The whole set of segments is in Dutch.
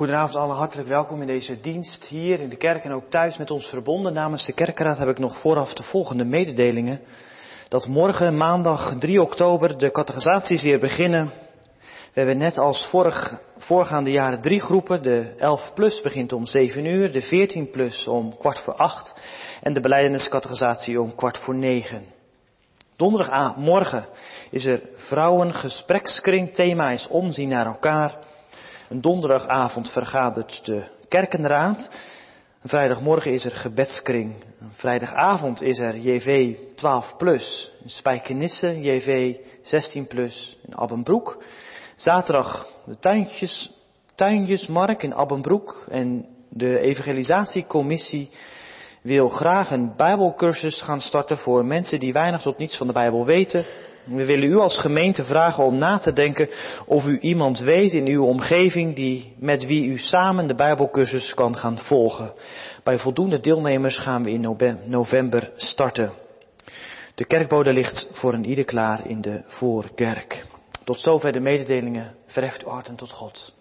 Goedenavond allen, hartelijk welkom in deze dienst hier in de kerk en ook thuis met ons verbonden. Namens de kerkraad heb ik nog vooraf de volgende mededelingen. Dat morgen, maandag 3 oktober, de catechisaties weer beginnen. We hebben net als voorgaande jaren 3 groepen. De 11 plus begint om 7 uur, de 14 plus om 7:15 en de belijdeniscatechisatie om 8:45. Donderdagmorgen is er vrouwengesprekskring, thema is omzien naar elkaar. Een donderdagavond vergadert de kerkenraad. Een vrijdagmorgen is er gebedskring. Een vrijdagavond is er JV 12 plus in Spijkenisse, JV 16 plus in Abbenbroek. Zaterdag de tuinjesmarkt in Abbenbroek. En de evangelisatiecommissie wil graag een bijbelcursus gaan starten voor mensen die weinig tot niets van de Bijbel weten. We willen u als gemeente vragen om na te denken of u iemand weet in uw omgeving met wie u samen de Bijbelcursus kan gaan volgen. Bij voldoende deelnemers gaan we in november starten. De kerkbode ligt voor een ieder klaar in de voorkerk. Tot zover de mededelingen. Verheft uw harten tot God.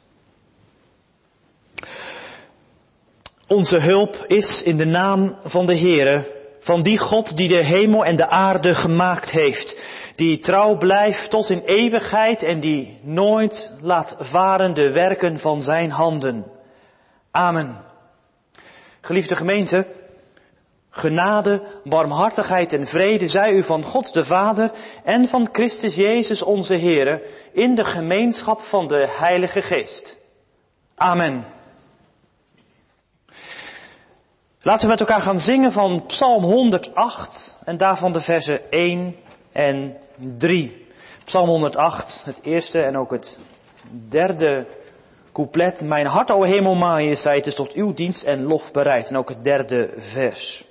Onze hulp is in de naam van de Heere, van die God die de hemel en de aarde gemaakt heeft. Die trouw blijft tot in eeuwigheid en die nooit laat varen de werken van zijn handen. Amen. Geliefde gemeente, genade, barmhartigheid en vrede zij u van God de Vader en van Christus Jezus onze Heere in de gemeenschap van de Heilige Geest. Amen. Laten we met elkaar gaan zingen van Psalm 108 en daarvan de versen 1 en 3. Psalm 108, het eerste en ook het derde couplet. Mijn hart, o hemel, majesteit, is tot uw dienst en lof bereid. En ook het derde vers.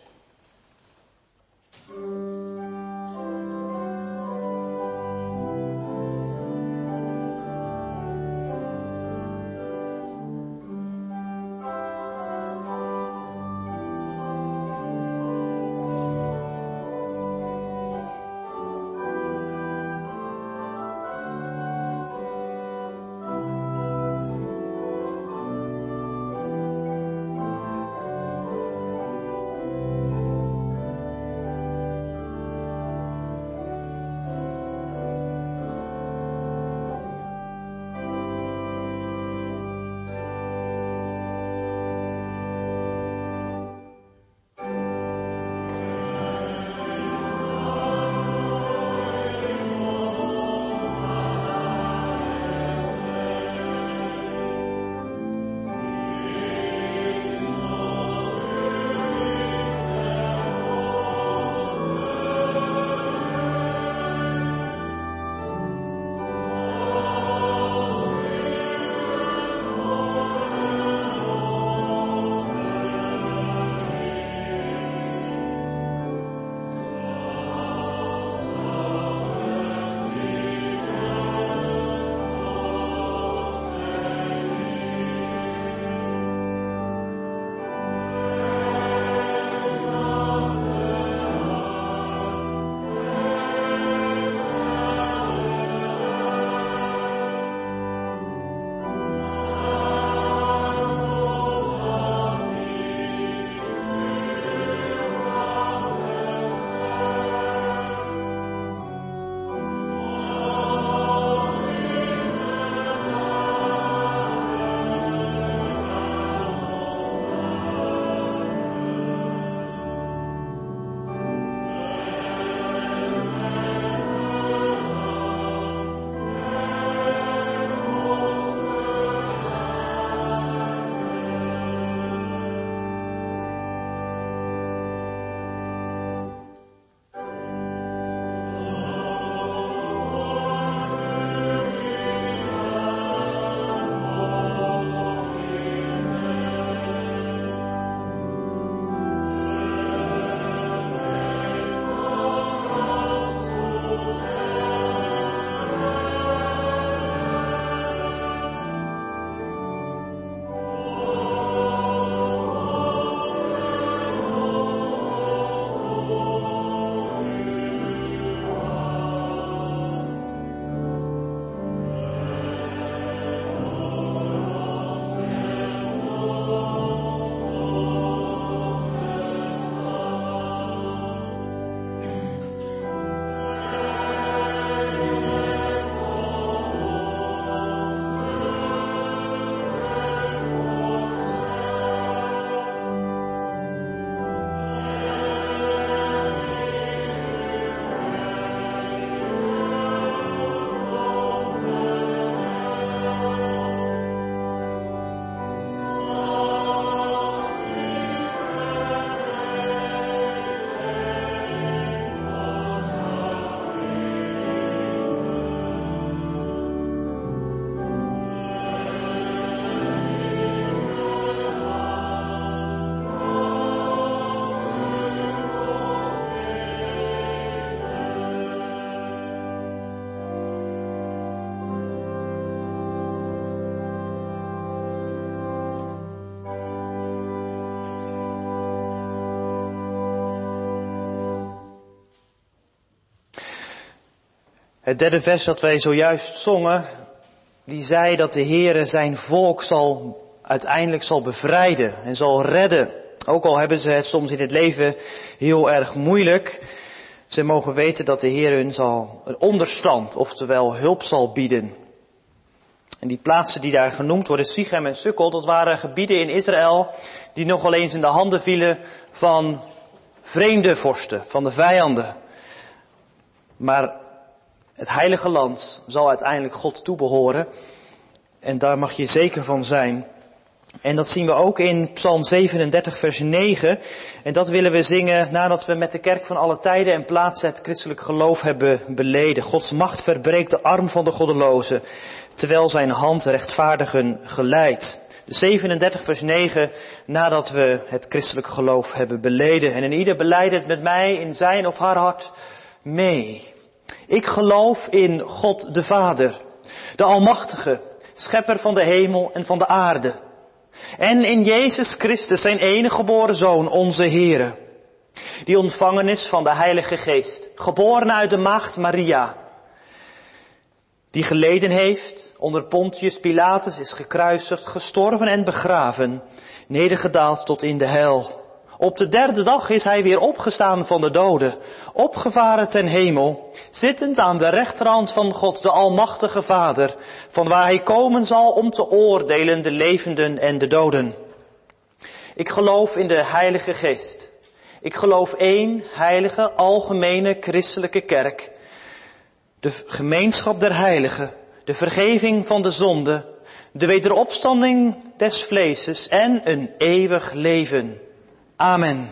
Het derde vers dat wij zojuist zongen, die zei dat de Heere zijn volk uiteindelijk zal bevrijden en zal redden. Ook al hebben ze het soms in het leven heel erg moeilijk. Ze mogen weten dat de Heer hun zal een onderstand, oftewel hulp zal bieden. En die plaatsen die daar genoemd worden, Sichem en Sukkel, dat waren gebieden in Israël die nogal eens in de handen vielen van vreemde vorsten, van de vijanden. Maar het heilige land zal uiteindelijk God toebehoren en daar mag je zeker van zijn. En dat zien we ook in Psalm 37 vers 9. En dat willen we zingen nadat we met de kerk van alle tijden en plaatsen het christelijk geloof hebben beleden. Gods macht verbreekt de arm van de goddeloze, terwijl zijn hand rechtvaardigen geleidt. De 37 vers 9 nadat we het christelijk geloof hebben beleden. En in ieder belijdt het met mij in zijn of haar hart mee. Ik geloof in God de Vader, de Almachtige, schepper van de hemel en van de aarde. En in Jezus Christus, zijn enige geboren Zoon, onze Heere, die ontvangen is van de Heilige Geest, geboren uit de maagd Maria, die geleden heeft, onder Pontius Pilatus is gekruisigd, gestorven en begraven, nedergedaald tot in de hel. Op de derde dag is hij weer opgestaan van de doden, opgevaren ten hemel, zittend aan de rechterhand van God, de Almachtige Vader, van waar hij komen zal om te oordelen de levenden en de doden. Ik geloof in de Heilige Geest. Ik geloof één heilige, algemene, christelijke kerk. De gemeenschap der heiligen, de vergeving van de zonde, de wederopstanding des vleeses en een eeuwig leven. Amen.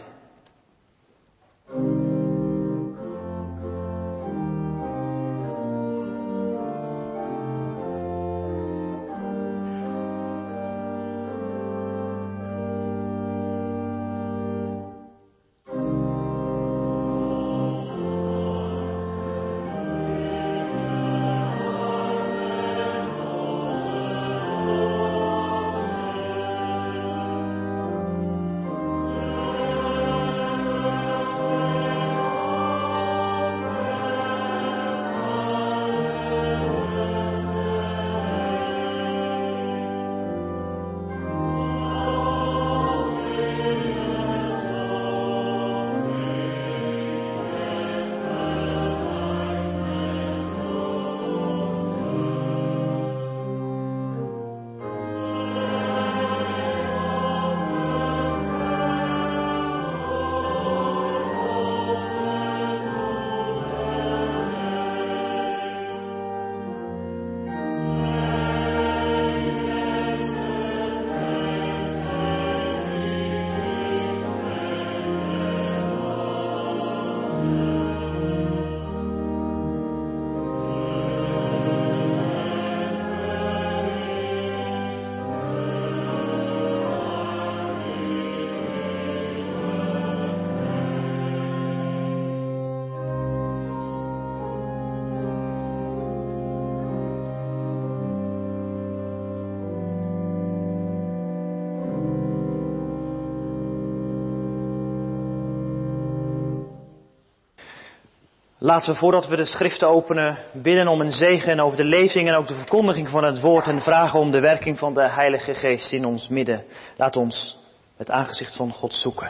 Laten we voordat we de schriften openen bidden om een zegen over de lezing en ook de verkondiging van het woord en vragen om de werking van de Heilige Geest in ons midden. Laat ons het aangezicht van God zoeken.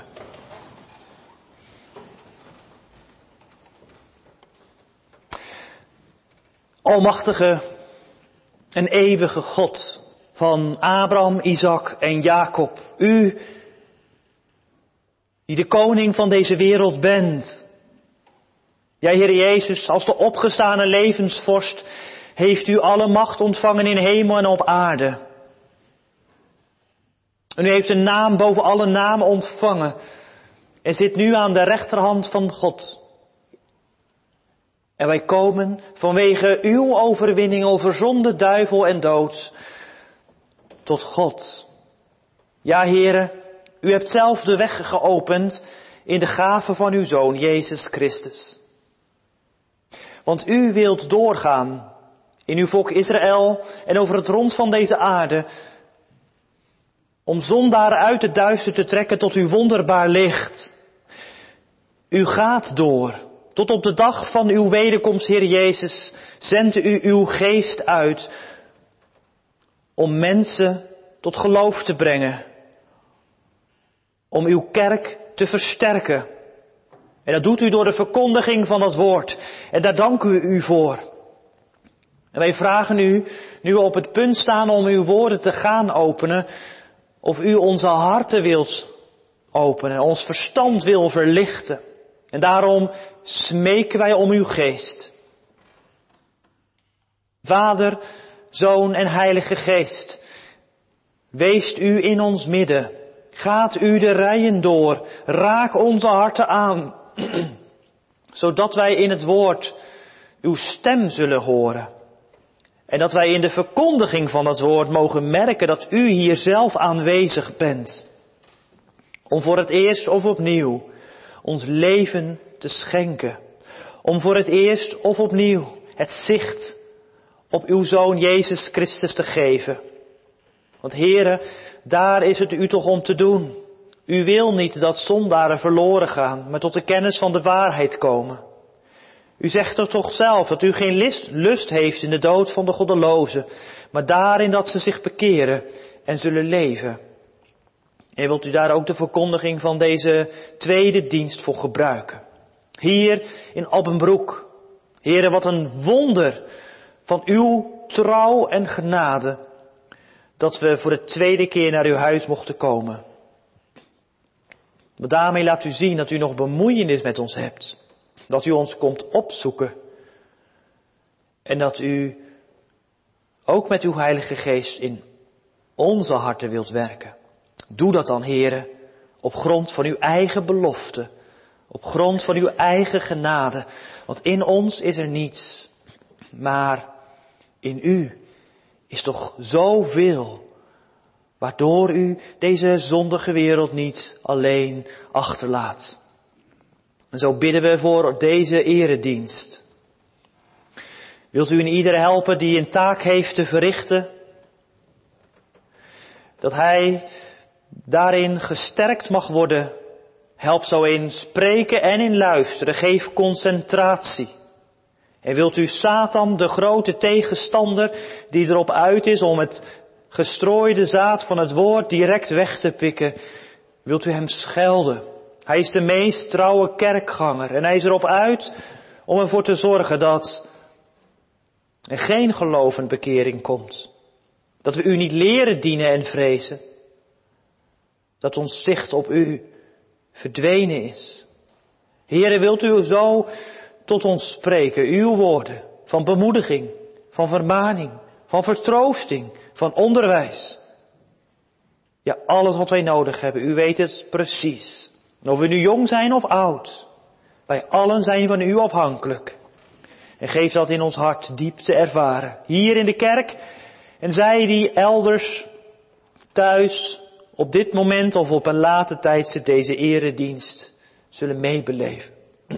Almachtige en eeuwige God van Abraham, Isaac en Jacob, u die de koning van deze wereld bent. Ja, Heer Jezus, als de opgestane levensvorst heeft u alle macht ontvangen in hemel en op aarde. En u heeft een naam boven alle namen ontvangen en zit nu aan de rechterhand van God. En wij komen vanwege uw overwinning over zonde, duivel en dood tot God. Ja, Heere, u hebt zelf de weg geopend in de gave van uw Zoon, Jezus Christus. Want u wilt doorgaan in uw volk Israël en over het rond van deze aarde, om zondaren uit het duister te trekken tot uw wonderbaar licht. U gaat door tot op de dag van uw wederkomst, Heer Jezus, zendt u uw geest uit om mensen tot geloof te brengen. Om uw kerk te versterken. En dat doet u door de verkondiging van dat woord. En daar danken we u voor. En wij vragen u, nu we op het punt staan om uw woorden te gaan openen, of u onze harten wilt openen, ons verstand wil verlichten. En daarom smeken wij om uw geest. Vader, Zoon en Heilige Geest, weest u in ons midden. Gaat u de rijen door, raak onze harten aan, zodat wij in het woord uw stem zullen horen. En dat wij in de verkondiging van dat woord mogen merken dat u hier zelf aanwezig bent. Om voor het eerst of opnieuw ons leven te schenken. Om voor het eerst of opnieuw het zicht op uw Zoon Jezus Christus te geven. Want Heere, daar is het u toch om te doen. U wil niet dat zondaren verloren gaan, maar tot de kennis van de waarheid komen. U zegt er toch zelf dat u geen lust heeft in de dood van de goddelozen, maar daarin dat ze zich bekeren en zullen leven. En wilt u daar ook de verkondiging van deze tweede dienst voor gebruiken. Hier in Alpenbroek. Heere, wat een wonder van uw trouw en genade, dat we voor de tweede keer naar uw huis mochten komen. Maar daarmee laat u zien dat u nog bemoeienis met ons hebt. Dat u ons komt opzoeken. En dat u ook met uw Heilige Geest in onze harten wilt werken. Doe dat dan, Heere, op grond van uw eigen belofte. Op grond van uw eigen genade. Want in ons is er niets. Maar in u is toch zoveel. Waardoor u deze zondige wereld niet alleen achterlaat. En zo bidden we voor deze eredienst. Wilt u in ieder helpen die een taak heeft te verrichten? Dat hij daarin gesterkt mag worden. Help zo in spreken en in luisteren. Geef concentratie. En wilt u Satan, de grote tegenstander, die erop uit is om het gestrooide zaad van het woord direct weg te pikken, wilt u hem schelden. Hij is de meest trouwe kerkganger en hij is erop uit om ervoor te zorgen dat er geen geloof en bekering komt. Dat we u niet leren dienen en vrezen. Dat ons zicht op u verdwenen is. Heere, wilt u zo tot ons spreken, uw woorden van bemoediging, van vermaning, van vertroosting, van onderwijs. Ja, alles wat wij nodig hebben, u weet het precies. En of we nu jong zijn of oud, wij allen zijn van u afhankelijk. En geef dat in ons hart diep te ervaren. Hier in de kerk en zij die elders thuis op dit moment of op een later tijdstip deze eredienst zullen meebeleven.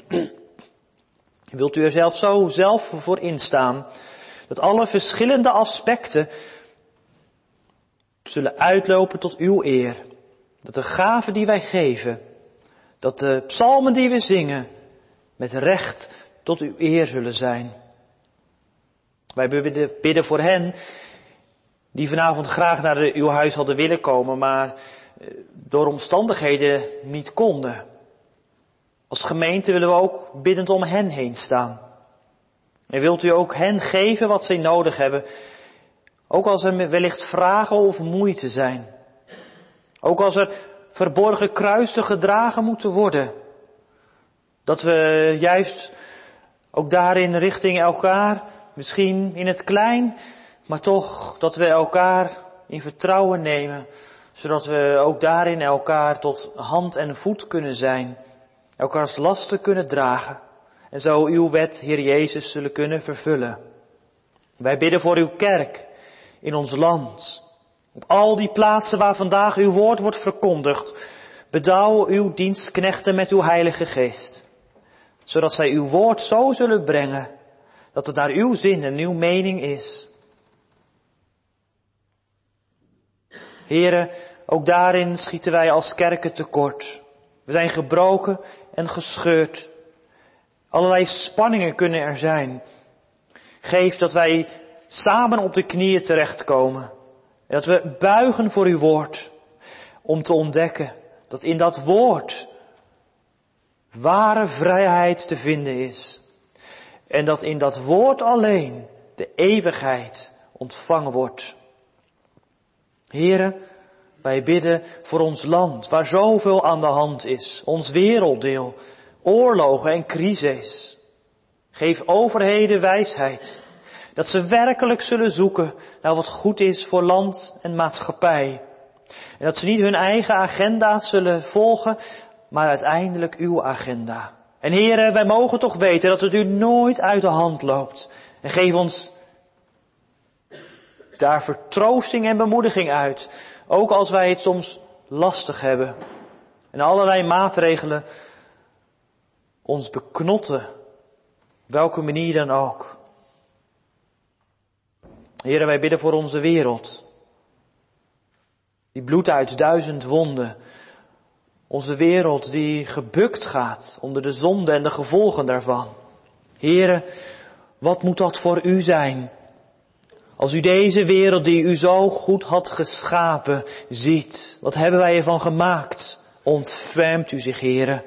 Wilt u er zelf voor instaan dat alle verschillende aspecten zullen uitlopen tot uw eer. Dat de gaven die wij geven, dat de psalmen die we zingen met recht tot uw eer zullen zijn. Wij bidden voor hen die vanavond graag naar uw huis hadden willen komen, maar door omstandigheden niet konden. Als gemeente willen we ook biddend om hen heen staan. En wilt u ook hen geven wat zij nodig hebben, ook als er wellicht vragen of moeite zijn. Ook als er verborgen kruisen gedragen moeten worden. Dat we juist ook daarin richting elkaar, misschien in het klein, maar toch dat we elkaar in vertrouwen nemen. Zodat we ook daarin elkaar tot hand en voet kunnen zijn. Elkaars lasten kunnen dragen. En zo uw wet, Heer Jezus, zullen kunnen vervullen. Wij bidden voor uw kerk in ons land. Op al die plaatsen waar vandaag uw woord wordt verkondigd. Bedouw uw dienstknechten met uw Heilige Geest. Zodat zij uw woord zo zullen brengen dat het naar uw zin en uw mening is. Here, ook daarin schieten wij als kerken tekort. We zijn gebroken en gescheurd. Allerlei spanningen kunnen er zijn. Geef dat wij samen op de knieën terechtkomen. En dat we buigen voor uw woord. Om te ontdekken dat in dat woord ware vrijheid te vinden is. En dat in dat woord alleen de eeuwigheid ontvangen wordt. Here, wij bidden voor ons land waar zoveel aan de hand is. Ons werelddeel, oorlogen en crises. Geef overheden wijsheid. Dat ze werkelijk zullen zoeken naar wat goed is voor land en maatschappij. En dat ze niet hun eigen agenda's zullen volgen, maar uiteindelijk uw agenda. En Heere, wij mogen toch weten dat het u nooit uit de hand loopt. En geef ons daar vertroosting en bemoediging uit. Ook als wij het soms lastig hebben. En allerlei maatregelen ons beknotten. Welke manier dan ook. Heere, wij bidden voor onze wereld. Die bloedt uit 1000 wonden. Onze wereld die gebukt gaat onder de zonde en de gevolgen daarvan. Heere, wat moet dat voor u zijn? Als u deze wereld die u zo goed had geschapen ziet. Wat hebben wij ervan gemaakt? Ontfermt u zich, Heere.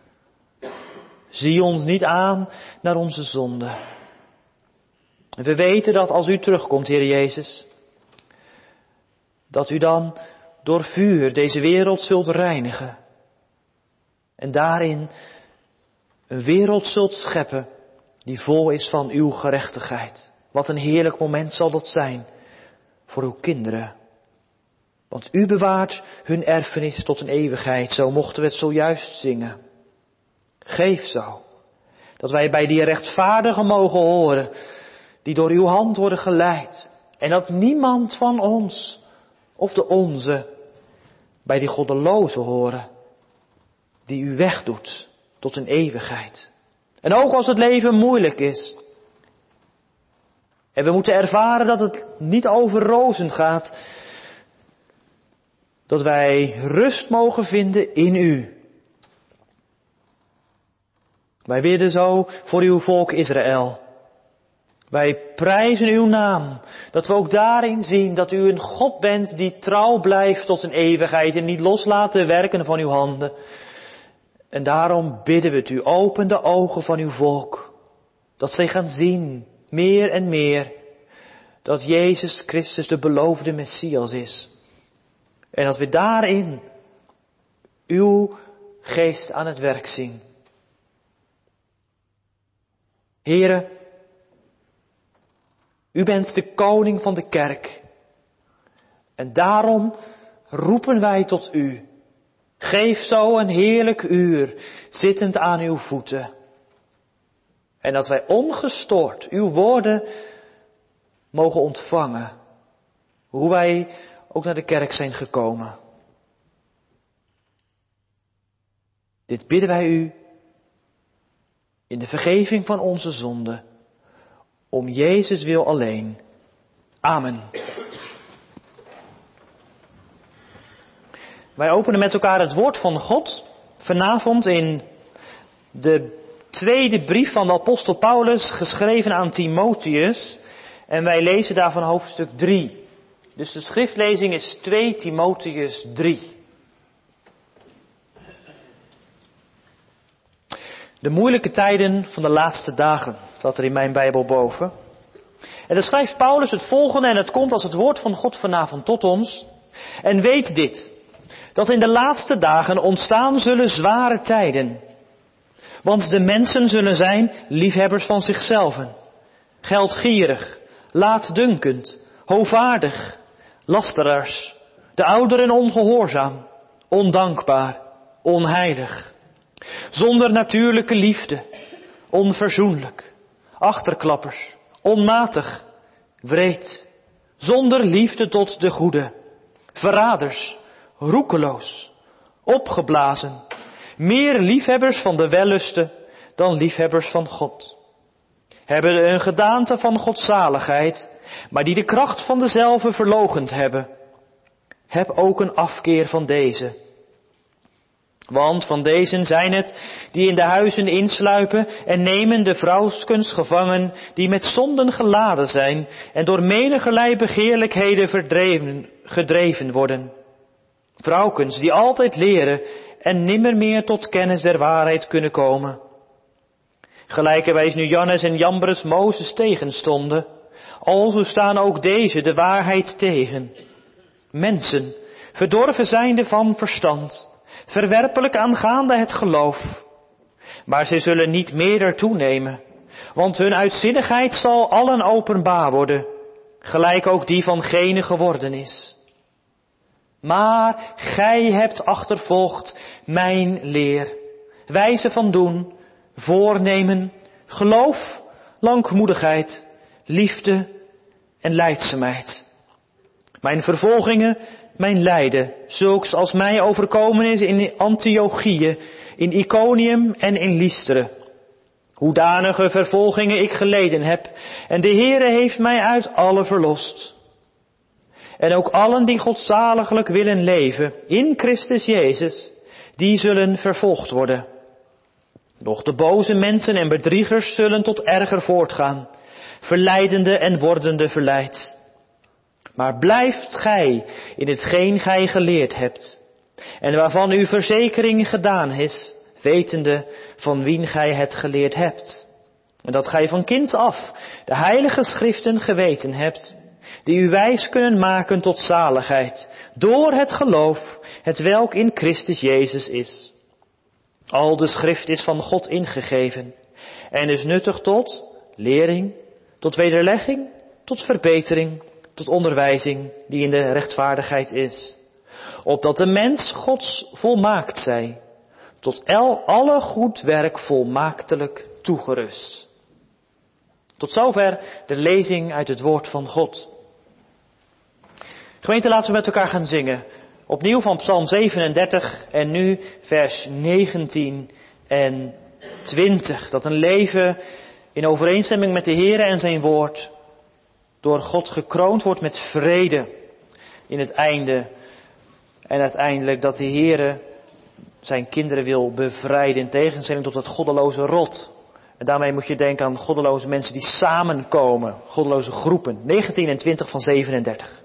Zie ons niet aan naar onze zonde. En we weten dat als u terugkomt, Heer Jezus, dat u dan door vuur deze wereld zult reinigen. En daarin een wereld zult scheppen die vol is van uw gerechtigheid. Wat een heerlijk moment zal dat zijn voor uw kinderen. Want u bewaart hun erfenis tot een eeuwigheid, zo mochten we het zojuist zingen. Geef zo, dat wij bij die rechtvaardigen mogen horen, die door uw hand worden geleid. En dat niemand van ons, of de onze, bij die goddelozen horen, die u wegdoet tot een eeuwigheid. En ook als het leven moeilijk is. En we moeten ervaren dat het niet over rozen gaat. Dat wij rust mogen vinden in u. Wij bidden zo voor uw volk Israël. Wij prijzen uw naam. Dat we ook daarin zien dat u een God bent die trouw blijft tot een eeuwigheid. En niet loslaat de werken van uw handen. En daarom bidden we het u. Open de ogen van uw volk. Dat zij gaan zien, meer en meer, dat Jezus Christus de beloofde Messias is. En dat we daarin uw geest aan het werk zien. Here, u bent de koning van de kerk. En daarom roepen wij tot u. Geef zo een heerlijk uur, zittend aan uw voeten. En dat wij ongestoord uw woorden mogen ontvangen. Hoe wij ook naar de kerk zijn gekomen. Dit bidden wij u in de vergeving van onze zonden. Om Jezus wil alleen. Amen. Wij openen met elkaar het woord van God. Vanavond in de tweede brief van de apostel Paulus, geschreven aan Timotheus. En wij lezen daarvan hoofdstuk 3. Dus de schriftlezing is 2 Timotheus 3. De moeilijke tijden van de laatste dagen, staat er in mijn Bijbel boven. En dan schrijft Paulus het volgende, en het komt als het woord van God vanavond tot ons. En weet dit, dat in de laatste dagen ontstaan zullen zware tijden. Want de mensen zullen zijn liefhebbers van zichzelf, geldgierig, laatdunkend, hovaardig, lasteraars, de ouderen ongehoorzaam, ondankbaar, onheilig, zonder natuurlijke liefde, onverzoenlijk, achterklappers, onmatig, wreed, zonder liefde tot de goede, verraders, roekeloos, opgeblazen, meer liefhebbers van de wellusten dan liefhebbers van God. Hebben een gedaante van godzaligheid, maar die de kracht van dezelve verloochend hebben. Heb ook een afkeer van deze. Want van dezen zijn het die in de huizen insluipen en nemen de vrouwskens gevangen, die met zonden geladen zijn en door menigerlei begeerlijkheden gedreven worden. Vrouwkens die altijd leren en nimmer meer tot kennis der waarheid kunnen komen. Gelijkerwijs nu Jannes en Jambres Mozes tegenstonden, alzo staan ook deze de waarheid tegen. Mensen, verdorven zijnde van verstand, verwerpelijk aangaande het geloof. Maar zij zullen niet meer toenemen, want hun uitzinnigheid zal allen openbaar worden, gelijk ook die van gene geworden is. Maar gij hebt achtervolgd mijn leer, wijze van doen, voornemen, geloof, langmoedigheid, liefde en lijdzaamheid. Mijn vervolgingen, mijn lijden, zulks als mij overkomen is in Antiochië, in Iconium en in Lystra. Hoedanige vervolgingen ik geleden heb, en de Heere heeft mij uit alle verlost. En ook allen die godzaliglijk willen leven, in Christus Jezus, die zullen vervolgd worden. Doch de boze mensen en bedriegers zullen tot erger voortgaan, verleidende en wordende verleid. Maar blijft gij in hetgeen gij geleerd hebt, en waarvan uw verzekering gedaan is, wetende van wien gij het geleerd hebt. En dat gij van kinds af de heilige schriften geweten hebt, die u wijs kunnen maken tot zaligheid, door het geloof, hetwelk in Christus Jezus is. Al de schrift is van God ingegeven, en is nuttig tot lering, tot wederlegging, tot verbetering, tot onderwijzing die in de rechtvaardigheid is. Opdat de mens Gods volmaakt zij, tot alle goed werk volmaaktelijk toegerust. Tot zover de lezing uit het woord van God. Gemeente, laten we met elkaar gaan zingen. Opnieuw van Psalm 37 en nu vers 19 en 20. Dat een leven in overeenstemming met de Heere en zijn woord door God gekroond wordt met vrede in het einde. En uiteindelijk dat de Heere zijn kinderen wil bevrijden in tegenstelling tot het goddeloze rot. En daarmee moet je denken aan goddeloze mensen die samenkomen, goddeloze groepen. 19 en 20 van 37.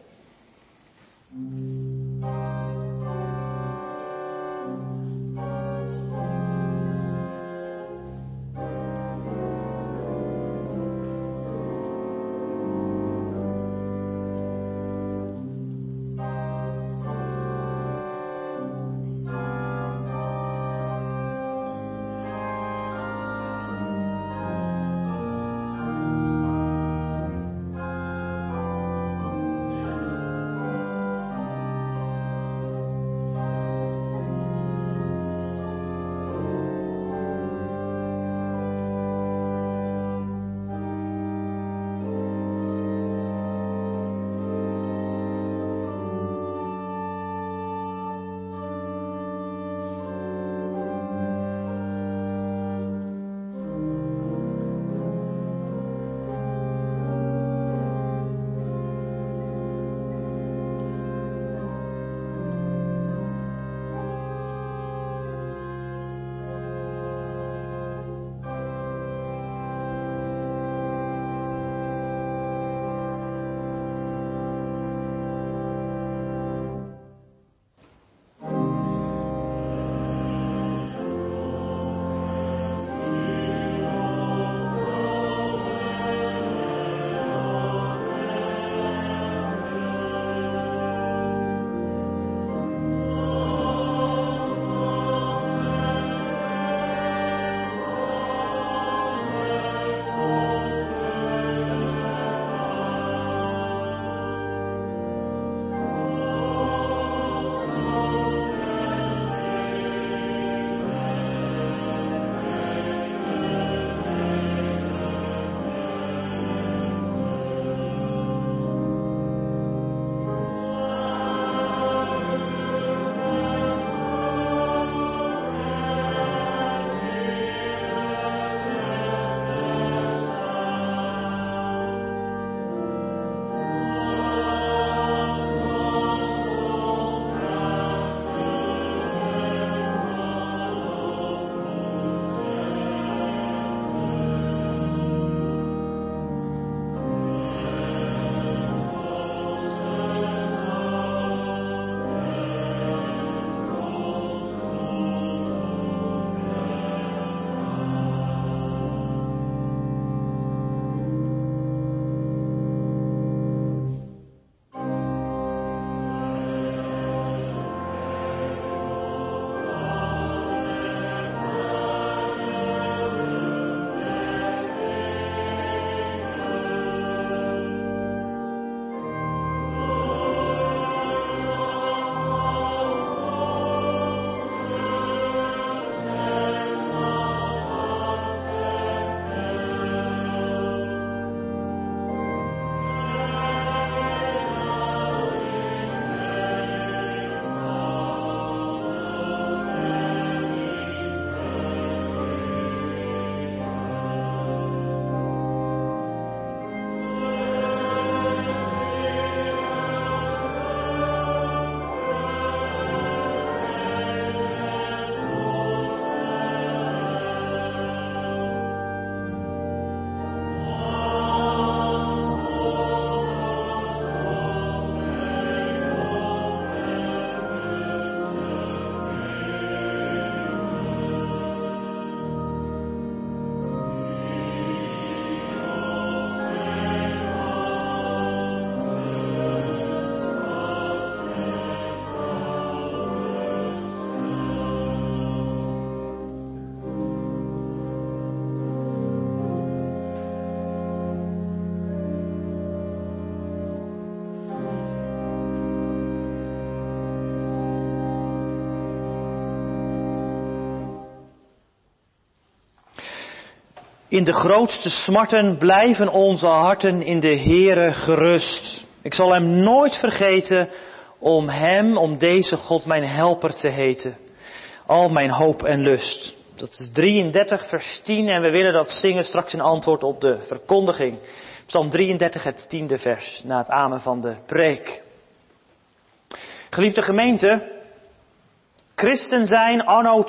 In de grootste smarten blijven onze harten in de Heere gerust. Ik zal hem nooit vergeten om deze God mijn helper te heten. Al mijn hoop en lust. Dat is 33 vers 10 en we willen dat zingen straks in antwoord op de verkondiging. Psalm 33 het 10e vers na het amen van de preek. Geliefde gemeente, christen zijn anno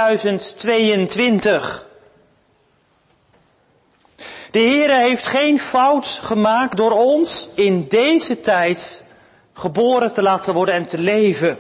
2022. De Heere heeft geen fout gemaakt door ons in deze tijd geboren te laten worden en te leven.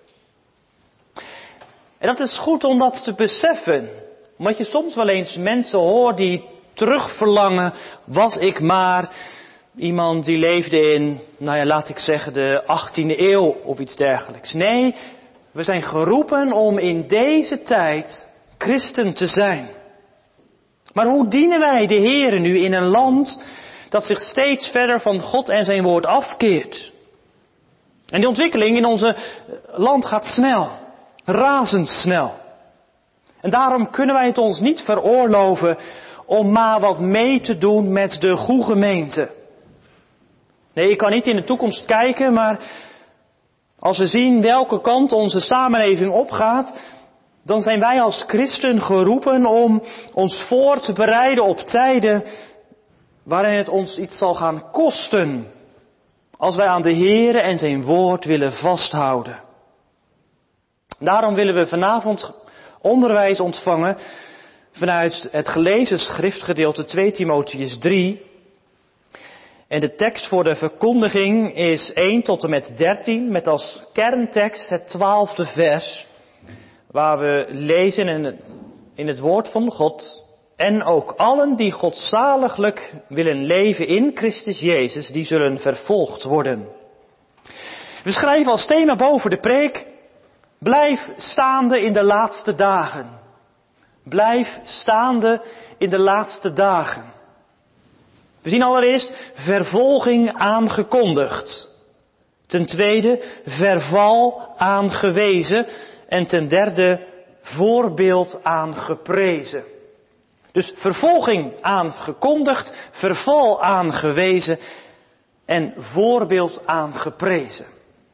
En dat is goed om dat te beseffen. Omdat je soms wel eens mensen hoort die terugverlangen, was ik maar iemand die leefde in, laat ik zeggen de 18e eeuw of iets dergelijks. Nee, we zijn geroepen om in deze tijd christen te zijn. Maar hoe dienen wij de Heere nu in een land dat zich steeds verder van God en zijn woord afkeert? En die ontwikkeling in onze land gaat snel, razendsnel. En daarom kunnen wij het ons niet veroorloven om maar wat mee te doen met de goede gemeente. Nee, ik kan niet in de toekomst kijken, maar als we zien welke kant onze samenleving opgaat, dan zijn wij als christen geroepen om ons voor te bereiden op tijden waarin het ons iets zal gaan kosten. Als wij aan de Heere en zijn woord willen vasthouden. Daarom willen we vanavond onderwijs ontvangen vanuit het gelezen schriftgedeelte 2 Timotheüs 3. En de tekst voor de verkondiging is 1 tot en met 13 met als kerntekst het 12e vers. Waar we lezen in het woord van God. En ook allen die godzaliglijk willen leven in Christus Jezus, die zullen vervolgd worden. We schrijven als thema boven de preek, blijf staande in de laatste dagen. Blijf staande in de laatste dagen. We zien allereerst vervolging aangekondigd. Ten tweede verval aangewezen. En ten derde voorbeeld aangeprezen. Dus vervolging aangekondigd, verval aangewezen en voorbeeld aangeprezen.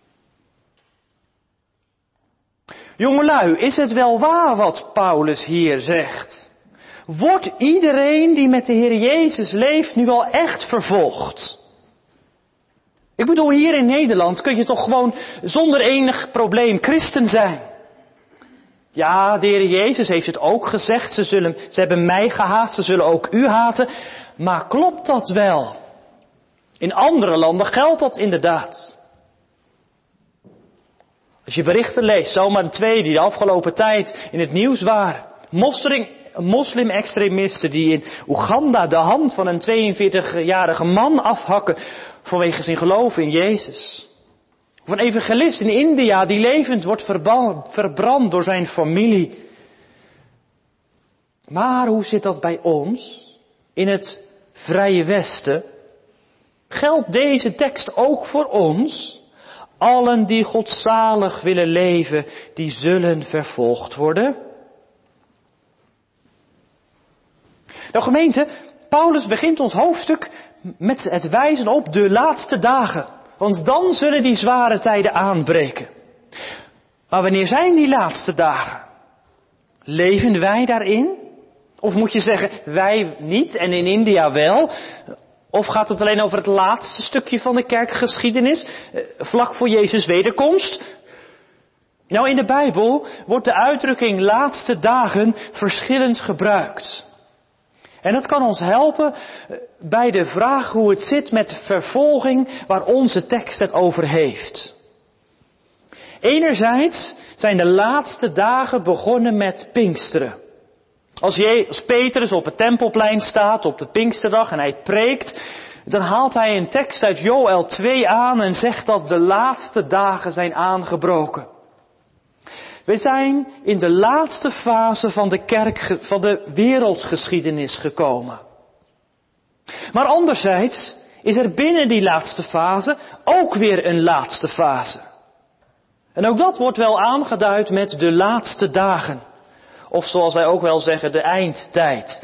Jongelui, is het wel waar wat Paulus hier zegt? Wordt iedereen die met de Heer Jezus leeft nu al echt vervolgd? Ik bedoel, hier in Nederland kun je toch gewoon zonder enig probleem christen zijn. Ja, de Heer Jezus heeft het ook gezegd, ze hebben mij gehaat, ze zullen ook u haten. Maar klopt dat wel? In andere landen geldt dat inderdaad. Als je berichten leest, zomaar 2 die de afgelopen tijd in het nieuws waren. Moslim-extremisten die in Oeganda de hand van een 42-jarige man afhakken vanwege zijn geloof in Jezus. Of een evangelist in India die levend wordt verbrand door zijn familie. Maar hoe zit dat bij ons? In het Vrije Westen? Geldt deze tekst ook voor ons? Allen die godzalig willen leven, die zullen vervolgd worden. Nou gemeente, Paulus begint ons hoofdstuk met het wijzen op de laatste dagen. Want dan zullen die zware tijden aanbreken. Maar wanneer zijn die laatste dagen? Leven wij daarin? Of moet je zeggen, wij niet en in India wel? Of gaat het alleen over het laatste stukje van de kerkgeschiedenis? Vlak voor Jezus' wederkomst? Nou, in de Bijbel wordt de uitdrukking laatste dagen verschillend gebruikt. En dat kan ons helpen bij de vraag hoe het zit met vervolging waar onze tekst het over heeft. Enerzijds zijn de laatste dagen begonnen met Pinksteren. Als Petrus op het Tempelplein staat op de Pinksterdag en hij preekt, dan haalt hij een tekst uit Joël 2 aan en zegt dat de laatste dagen zijn aangebroken. We zijn in de laatste fase van de wereldgeschiedenis gekomen. Maar anderzijds is er binnen die laatste fase ook weer een laatste fase. En ook dat wordt wel aangeduid met de laatste dagen. Of zoals wij ook wel zeggen, de eindtijd.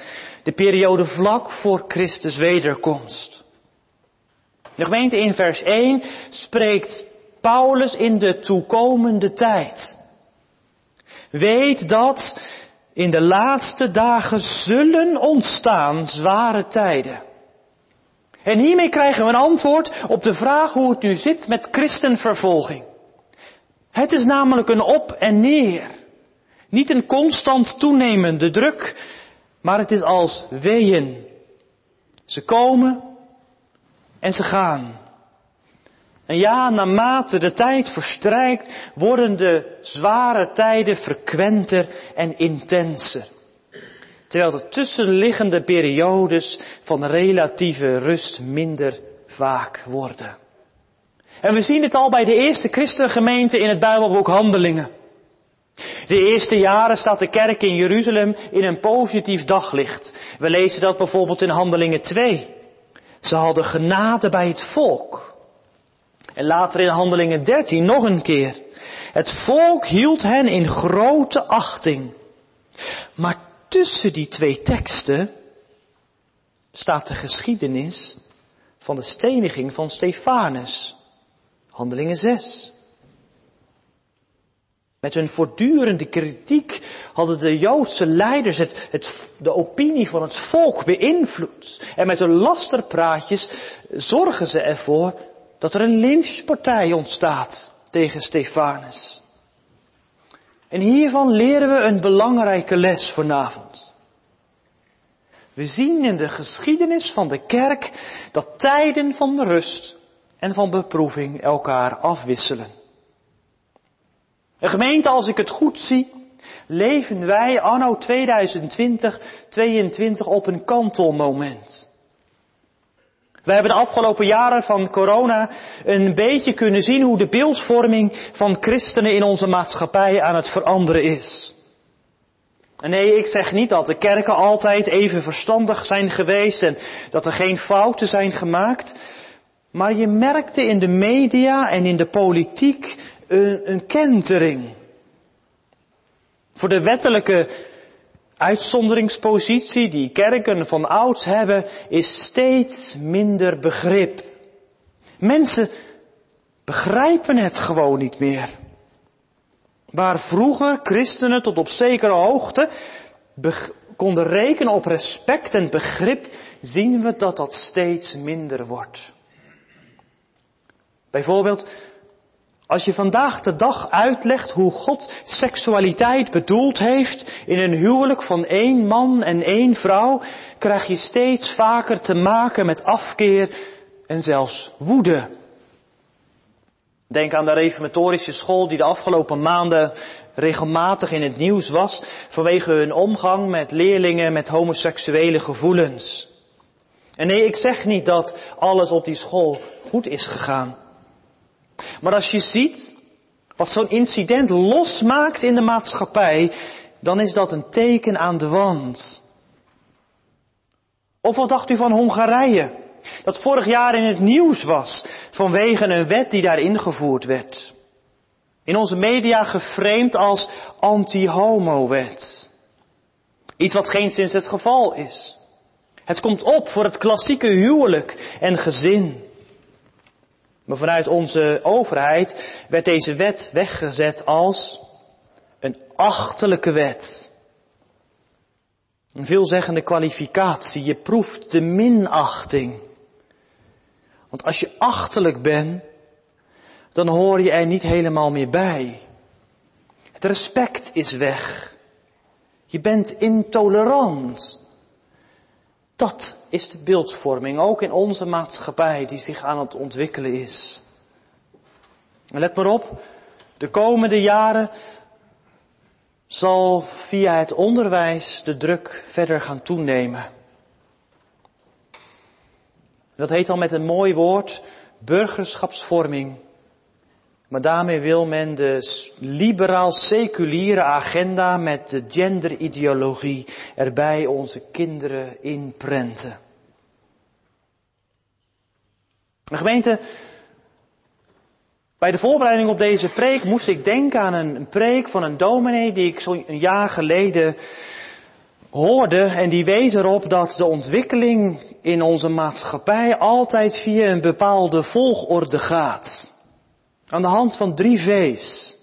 De periode vlak voor Christus wederkomst. De gemeente in vers 1 spreekt Paulus in de toekomende tijd. Weet dat in de laatste dagen zullen ontstaan zware tijden. En hiermee krijgen we een antwoord op de vraag hoe het nu zit met christenvervolging. Het is namelijk een op en neer. Niet een constant toenemende druk, maar het is als weeën. Ze komen en ze gaan. En ja, naarmate de tijd verstrijkt, worden de zware tijden frequenter en intenser. Terwijl de tussenliggende periodes van relatieve rust minder vaak worden. En we zien het al bij de eerste christengemeente in het Bijbelboek Handelingen. De eerste jaren staat de kerk in Jeruzalem in een positief daglicht. We lezen dat bijvoorbeeld in Handelingen 2. Ze hadden genade bij het volk. En later in Handelingen 13 nog een keer. Het volk hield hen in grote achting. Maar tussen die twee teksten staat de geschiedenis van de steniging van Stefanus. Handelingen 6. Met hun voortdurende kritiek hadden de Joodse leiders de opinie van het volk beïnvloed. En met hun lasterpraatjes zorgen ze ervoor dat er een lynchpartij ontstaat tegen Stefanus. En hiervan leren we een belangrijke les vanavond. We zien in de geschiedenis van de kerk dat tijden van rust en van beproeving elkaar afwisselen. Een gemeente, als ik het goed zie, leven wij anno 2020-22 op een kantelmoment. We hebben de afgelopen jaren van corona een beetje kunnen zien hoe de beeldvorming van christenen in onze maatschappij aan het veranderen is. En nee, ik zeg niet dat de kerken altijd even verstandig zijn geweest en dat er geen fouten zijn gemaakt. Maar je merkte in de media en in de politiek een kentering. Voor de wettelijke uitzonderingspositie die kerken van ouds hebben, is steeds minder begrip. Mensen begrijpen het gewoon niet meer. Waar vroeger christenen tot op zekere hoogte konden rekenen op respect en begrip, zien we dat dat steeds minder wordt. Bijvoorbeeld, als je vandaag de dag uitlegt hoe God seksualiteit bedoeld heeft in een huwelijk van 1 man en 1 vrouw, krijg je steeds vaker te maken met afkeer en zelfs woede. Denk aan de reformatorische school die de afgelopen maanden regelmatig in het nieuws was vanwege hun omgang met leerlingen met homoseksuele gevoelens. En nee, ik zeg niet dat alles op die school goed is gegaan. Maar als je ziet wat zo'n incident losmaakt in de maatschappij, dan is dat een teken aan de wand. Of wat dacht u van Hongarije, dat vorig jaar in het nieuws was vanwege een wet die daar ingevoerd werd. In onze media geframed als anti-homo-wet. Iets wat geenszins het geval is. Het komt op voor het klassieke huwelijk en gezin. Maar vanuit onze overheid werd deze wet weggezet als een achterlijke wet. Een veelzeggende kwalificatie. Je proeft de minachting. Want als je achterlijk bent, dan hoor je er niet helemaal meer bij. Het respect is weg. Je bent intolerant. Dat is de beeldvorming, ook in onze maatschappij, die zich aan het ontwikkelen is. En let maar op, de komende jaren zal via het onderwijs de druk verder gaan toenemen. Dat heet al met een mooi woord burgerschapsvorming. Maar daarmee wil men de liberaal-seculiere agenda met de genderideologie erbij onze kinderen inprenten. De gemeente, bij de voorbereiding op deze preek moest ik denken aan een preek van een dominee die ik zo'n jaar geleden hoorden en die wezen erop dat de ontwikkeling in onze maatschappij altijd via een bepaalde volgorde gaat. Aan de hand van 3 V's.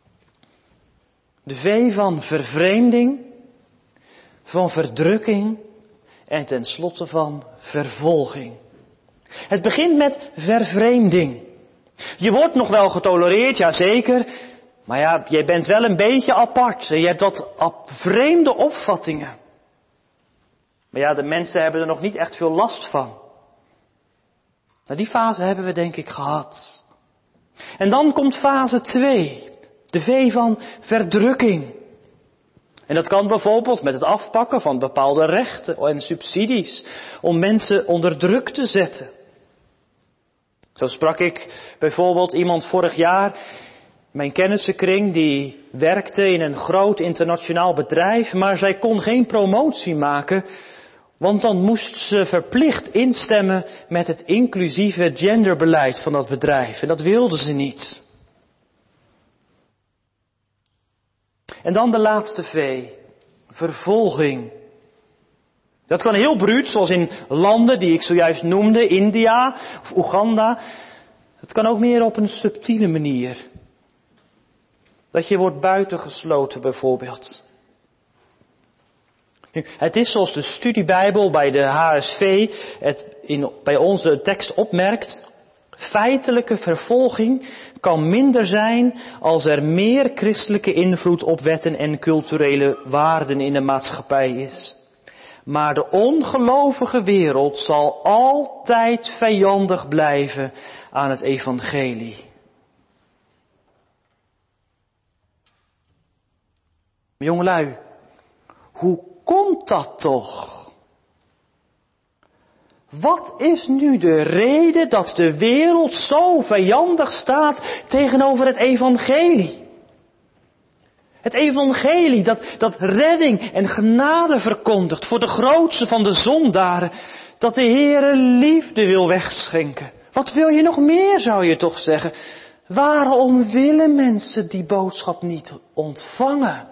De V van vervreemding, van verdrukking en tenslotte van vervolging. Het begint met vervreemding. Je wordt nog wel getolereerd, jazeker, maar ja, je bent wel een beetje apart. Je hebt wat vreemde opvattingen. Maar ja, de mensen hebben er nog niet echt veel last van. Nou, die fase hebben we denk ik gehad. En dan komt fase 2, de V van verdrukking. En dat kan bijvoorbeeld met het afpakken van bepaalde rechten en subsidies om mensen onder druk te zetten. Zo sprak ik bijvoorbeeld iemand vorig jaar, mijn kennissenkring, die werkte in een groot internationaal bedrijf, maar zij kon geen promotie maken, want dan moest ze verplicht instemmen met het inclusieve genderbeleid van dat bedrijf. En dat wilde ze niet. En dan de laatste V, vervolging. Dat kan heel bruut, zoals in landen die ik zojuist noemde, India of Oeganda. Het kan ook meer op een subtiele manier. Dat je wordt buitengesloten bijvoorbeeld. Nu, het is zoals de studiebijbel bij de HSV bij ons de tekst opmerkt. Feitelijke vervolging kan minder zijn als er meer christelijke invloed op wetten en culturele waarden in de maatschappij is. Maar de ongelovige wereld zal altijd vijandig blijven aan het evangelie. Jongelui, hoe komt dat toch? Wat is nu de reden dat de wereld zo vijandig staat tegenover het evangelie? Het evangelie dat redding en genade verkondigt voor de grootste van de zondaren. Dat de Heere liefde wil wegschenken. Wat wil je nog meer, zou je toch zeggen? Waarom willen mensen die boodschap niet ontvangen?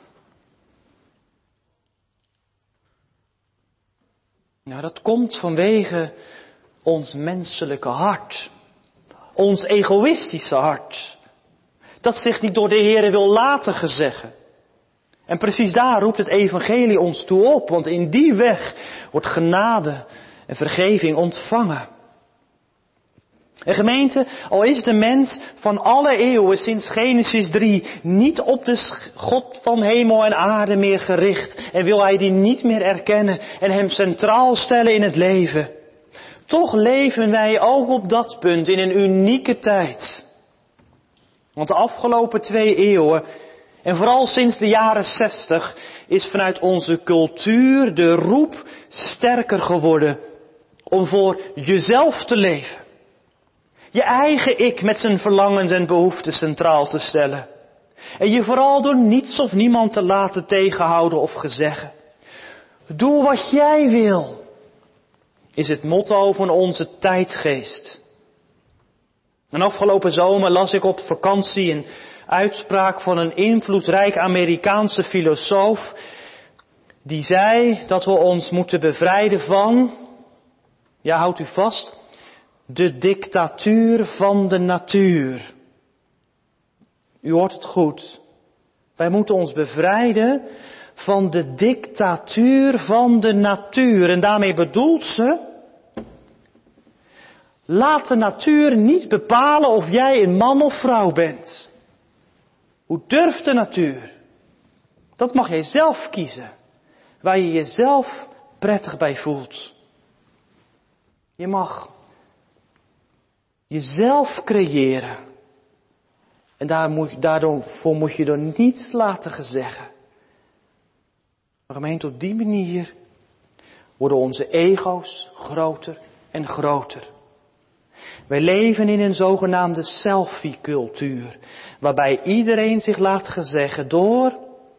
Nou, dat komt vanwege ons menselijke hart. Ons egoïstische hart. Dat zich niet door de Heere wil laten gezeggen. En precies daar roept het evangelie ons toe op. Want in die weg wordt genade en vergeving ontvangen. En gemeente, al is de mens van alle eeuwen sinds Genesis 3 niet op de God van hemel en aarde meer gericht. En wil hij die niet meer erkennen en hem centraal stellen in het leven. Toch leven wij ook op dat punt in een unieke tijd. Want de afgelopen 2 eeuwen, en vooral sinds de jaren 60, is vanuit onze cultuur de roep sterker geworden om voor jezelf te leven. Je eigen ik met zijn verlangens en behoeften centraal te stellen. En je vooral door niets of niemand te laten tegenhouden of gezeggen. Doe wat jij wil, is het motto van onze tijdgeest. En afgelopen zomer las ik op vakantie een uitspraak van een invloedrijk Amerikaanse filosoof. Die zei dat we ons moeten bevrijden van, ja houdt u vast, de dictatuur van de natuur. U hoort het goed. Wij moeten ons bevrijden van de dictatuur van de natuur. En daarmee bedoelt ze, laat de natuur niet bepalen of jij een man of vrouw bent. Hoe durft de natuur? Dat mag jij zelf kiezen. Waar je jezelf prettig bij voelt. Je mag jezelf creëren. En daarvoor moet je er niets laten gezeggen. Maar gemeente, op die manier worden onze ego's groter en groter. Wij leven in een zogenaamde selfie-cultuur. Waarbij iedereen zich laat gezeggen door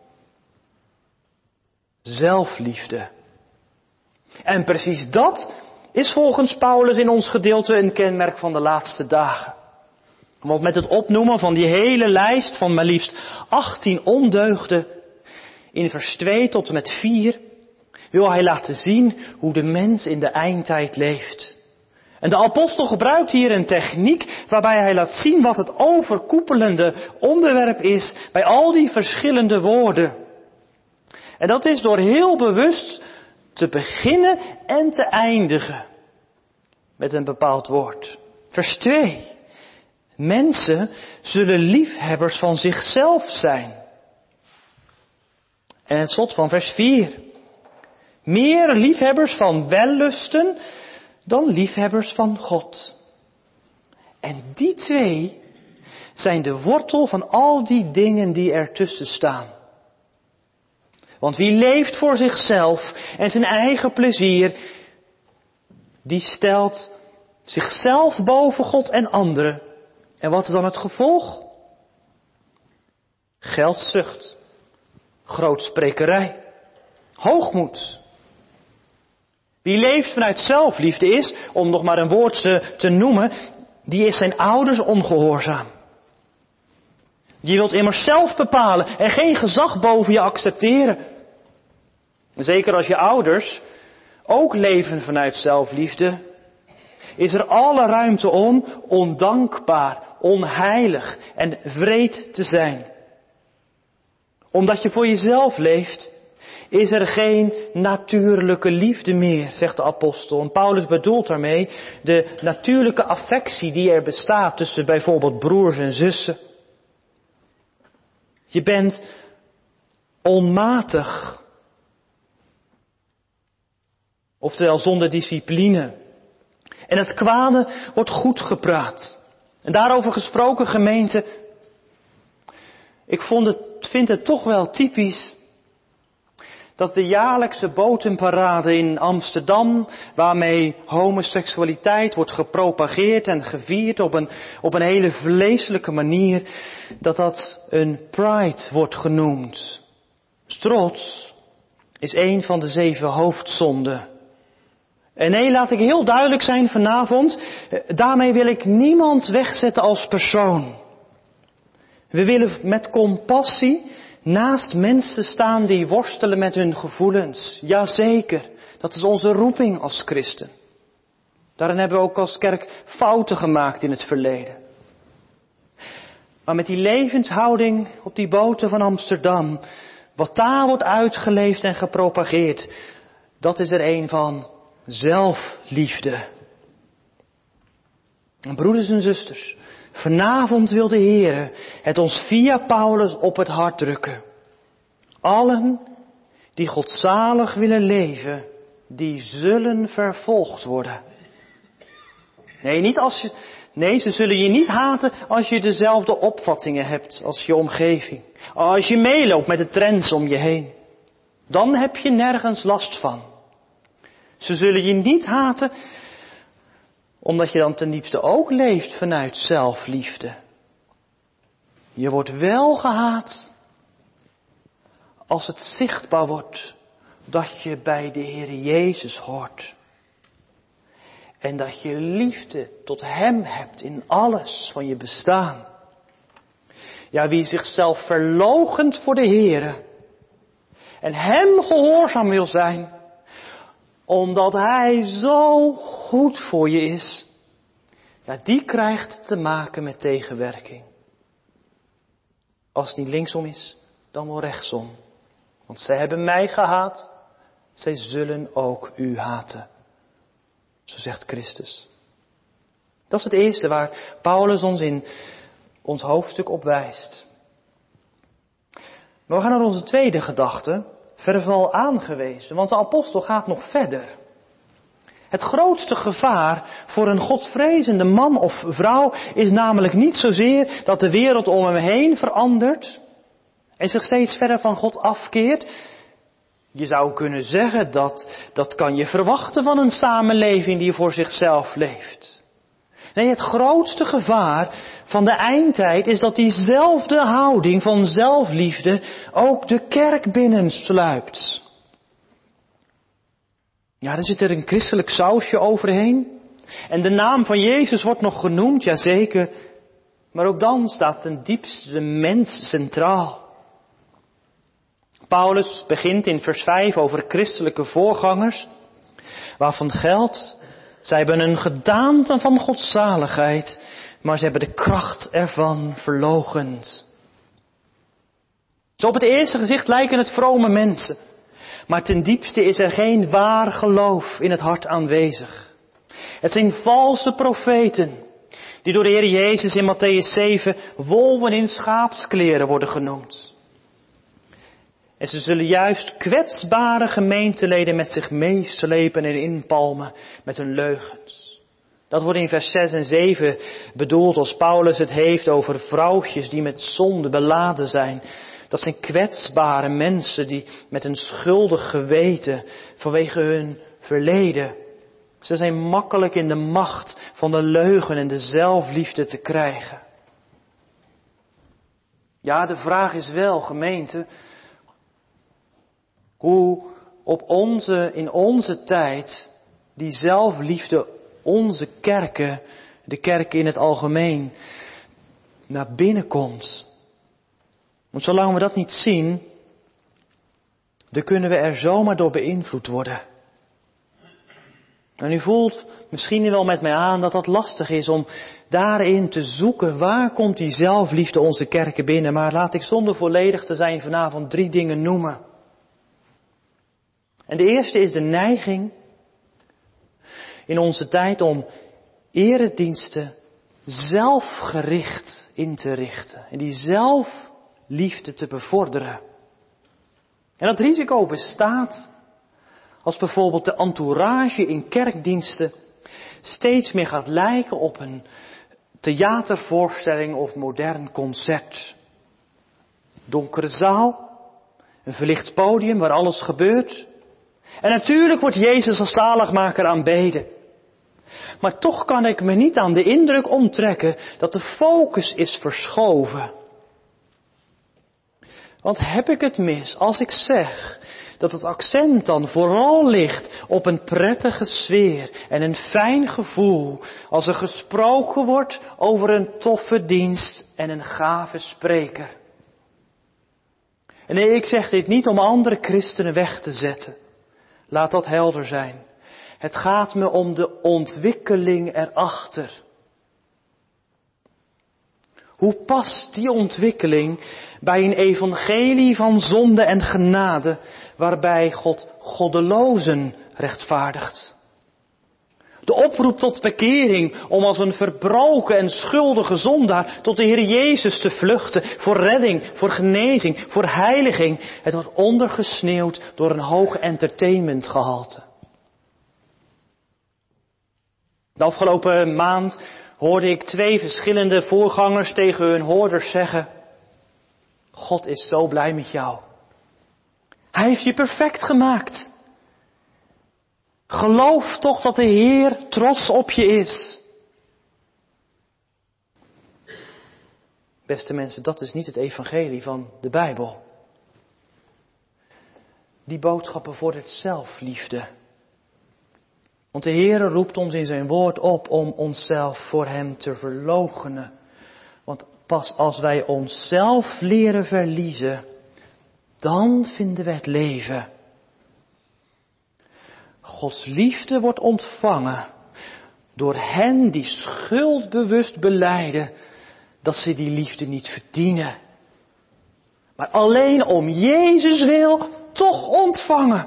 zelfliefde. En precies dat is volgens Paulus in ons gedeelte een kenmerk van de laatste dagen. Want met het opnoemen van die hele lijst van maar liefst 18 ondeugden In vers 2 tot en met 4 wil hij laten zien hoe de mens in de eindtijd leeft. En de apostel gebruikt hier een techniek waarbij hij laat zien wat het overkoepelende onderwerp is bij al die verschillende woorden. En dat is door heel bewust te beginnen en te eindigen met een bepaald woord. Vers 2. Mensen zullen liefhebbers van zichzelf zijn. En het slot van vers 4. Meer liefhebbers van wellusten dan liefhebbers van God. En die twee zijn de wortel van al die dingen die ertussen staan. Want wie leeft voor zichzelf en zijn eigen plezier, die stelt zichzelf boven God en anderen. En wat is dan het gevolg? Geldzucht, grootsprekerij, hoogmoed. Wie leeft vanuit zelfliefde is, om nog maar een woord te noemen, die is zijn ouders ongehoorzaam. Je wilt immers zelf bepalen en geen gezag boven je accepteren. En zeker als je ouders ook leven vanuit zelfliefde, is er alle ruimte om ondankbaar, onheilig en wreed te zijn. Omdat je voor jezelf leeft, is er geen natuurlijke liefde meer, zegt de apostel. En Paulus bedoelt daarmee de natuurlijke affectie die er bestaat tussen bijvoorbeeld broers en zussen. Je bent onmatig. Oftewel zonder discipline. En het kwade wordt goed gepraat. En daarover gesproken, gemeente. Ik vind het toch wel typisch dat de jaarlijkse botenparade in Amsterdam, waarmee homoseksualiteit wordt gepropageerd en gevierd op een hele vleeselijke manier, dat een pride wordt genoemd. Trots is een van de 7 hoofdzonden. En nee, laat ik heel duidelijk zijn vanavond, daarmee wil ik niemand wegzetten als persoon. We willen met compassie naast mensen staan die worstelen met hun gevoelens. Jazeker, dat is onze roeping als christen. Daarin hebben we ook als kerk fouten gemaakt in het verleden. Maar met die levenshouding op die boten van Amsterdam, wat daar wordt uitgeleefd en gepropageerd, dat is er een van zelfliefde. En broeders en zusters, vanavond wil de Heer het ons via Paulus op het hart drukken. Allen die godzalig willen leven, die zullen vervolgd worden. Nee, ze zullen je niet haten als je dezelfde opvattingen hebt als je omgeving. Als je meeloopt met de trends om je heen. Dan heb je nergens last van. Ze zullen je niet haten omdat je dan ten diepste ook leeft vanuit zelfliefde. Je wordt wel gehaat als het zichtbaar wordt dat je bij de Heer Jezus hoort. En dat je liefde tot Hem hebt in alles van je bestaan. Ja, wie zichzelf verloochent voor de Heer en Hem gehoorzaam wil zijn, omdat Hij zo goed voor je is, ja, die krijgt te maken met tegenwerking. Als het niet linksom is, dan wel rechtsom. Want zij hebben mij gehaat, zij zullen ook u haten. Zo zegt Christus. Dat is het eerste waar Paulus ons in ons hoofdstuk op wijst. Maar we gaan naar onze tweede gedachte, verval aangewezen, want de apostel gaat nog verder. Het grootste gevaar voor een godvrezende man of vrouw is namelijk niet zozeer dat de wereld om hem heen verandert en zich steeds verder van God afkeert. Je zou kunnen zeggen dat kan je verwachten van een samenleving die voor zichzelf leeft. Nee, het grootste gevaar van de eindtijd is dat diezelfde houding van zelfliefde ook de kerk binnensluipt. Ja, er zit er een christelijk sausje overheen. En de naam van Jezus wordt nog genoemd, jazeker. Maar ook dan staat ten diepste de mens centraal. Paulus begint in vers 5 over christelijke voorgangers, waarvan geldt, zij hebben een gedaante van godzaligheid, maar ze hebben de kracht ervan verloochend. Zo op het eerste gezicht lijken het vrome mensen, maar ten diepste is er geen waar geloof in het hart aanwezig. Het zijn valse profeten, die door de Heer Jezus in Mattheüs 7 wolven in schaapskleren worden genoemd. En ze zullen juist kwetsbare gemeenteleden met zich meeslepen en inpalmen met hun leugens. Dat wordt in vers 6 en 7 bedoeld als Paulus het heeft over vrouwtjes die met zonde beladen zijn. Dat zijn kwetsbare mensen die met een schuldig geweten vanwege hun verleden. Ze zijn makkelijk in de macht van de leugen en de zelfliefde te krijgen. Ja, de vraag is wel, gemeente, hoe in onze tijd die zelfliefde onze kerken, de kerken in het algemeen, naar binnen komt. Want zolang we dat niet zien, dan kunnen we er zomaar door beïnvloed worden. En u voelt misschien wel met mij aan dat dat lastig is om daarin te zoeken, waar komt die zelfliefde onze kerken binnen. Maar laat ik zonder volledig te zijn vanavond 3 dingen noemen. En de eerste is de neiging in onze tijd om erediensten zelfgericht in te richten. En die zelfliefde te bevorderen. En dat risico bestaat als bijvoorbeeld de entourage in kerkdiensten steeds meer gaat lijken op een theatervoorstelling of modern concert. Donkere zaal, een verlicht podium waar alles gebeurt. En natuurlijk wordt Jezus als zaligmaker aanbeden. Maar toch kan ik me niet aan de indruk onttrekken dat de focus is verschoven. Want heb ik het mis als ik zeg dat het accent dan vooral ligt op een prettige sfeer en een fijn gevoel als er gesproken wordt over een toffe dienst en een gave spreker. En nee, ik zeg dit niet om andere christenen weg te zetten. Laat dat helder zijn. Het gaat me om de ontwikkeling erachter. Hoe past die ontwikkeling bij een evangelie van zonde en genade, waarbij God goddelozen rechtvaardigt? De oproep tot bekering om als een verbroken en schuldige zondaar tot de Heer Jezus te vluchten, voor redding, voor genezing, voor heiliging. Het wordt ondergesneeuwd door een hoog entertainmentgehalte. De afgelopen maand hoorde ik 2 verschillende voorgangers tegen hun hoorders zeggen: God is zo blij met jou. Hij heeft je perfect gemaakt. Geloof toch dat de Heer trots op je is. Beste mensen, dat is niet het evangelie van de Bijbel. Die boodschap bevordert zelfliefde. Want de Heer roept ons in zijn woord op om onszelf voor hem te verloochenen. Want pas als wij onszelf leren verliezen, dan vinden we het leven. Gods liefde wordt ontvangen door hen die schuldbewust belijden dat ze die liefde niet verdienen. Maar alleen om Jezus wil toch ontvangen.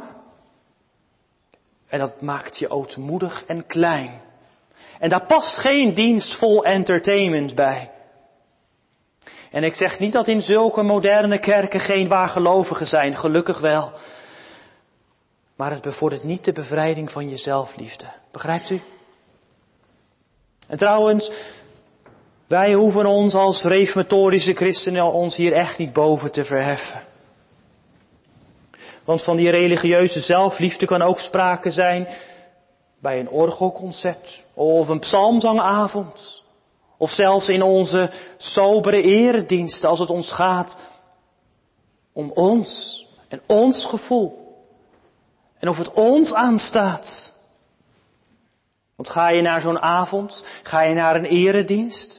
En dat maakt je ootmoedig en klein. En daar past geen dienst vol entertainment bij. En ik zeg niet dat in zulke moderne kerken geen waargelovigen zijn, gelukkig wel. Maar het bevordert niet de bevrijding van je zelfliefde. Begrijpt u? En trouwens, wij hoeven ons als reformatorische christenen ons hier echt niet boven te verheffen. Want van die religieuze zelfliefde kan ook sprake zijn bij een orgelconcert of een psalmzangavond. Of zelfs in onze sobere erediensten als het ons gaat om ons en ons gevoel. En of het ons aanstaat. Want ga je naar zo'n avond, ga je naar een eredienst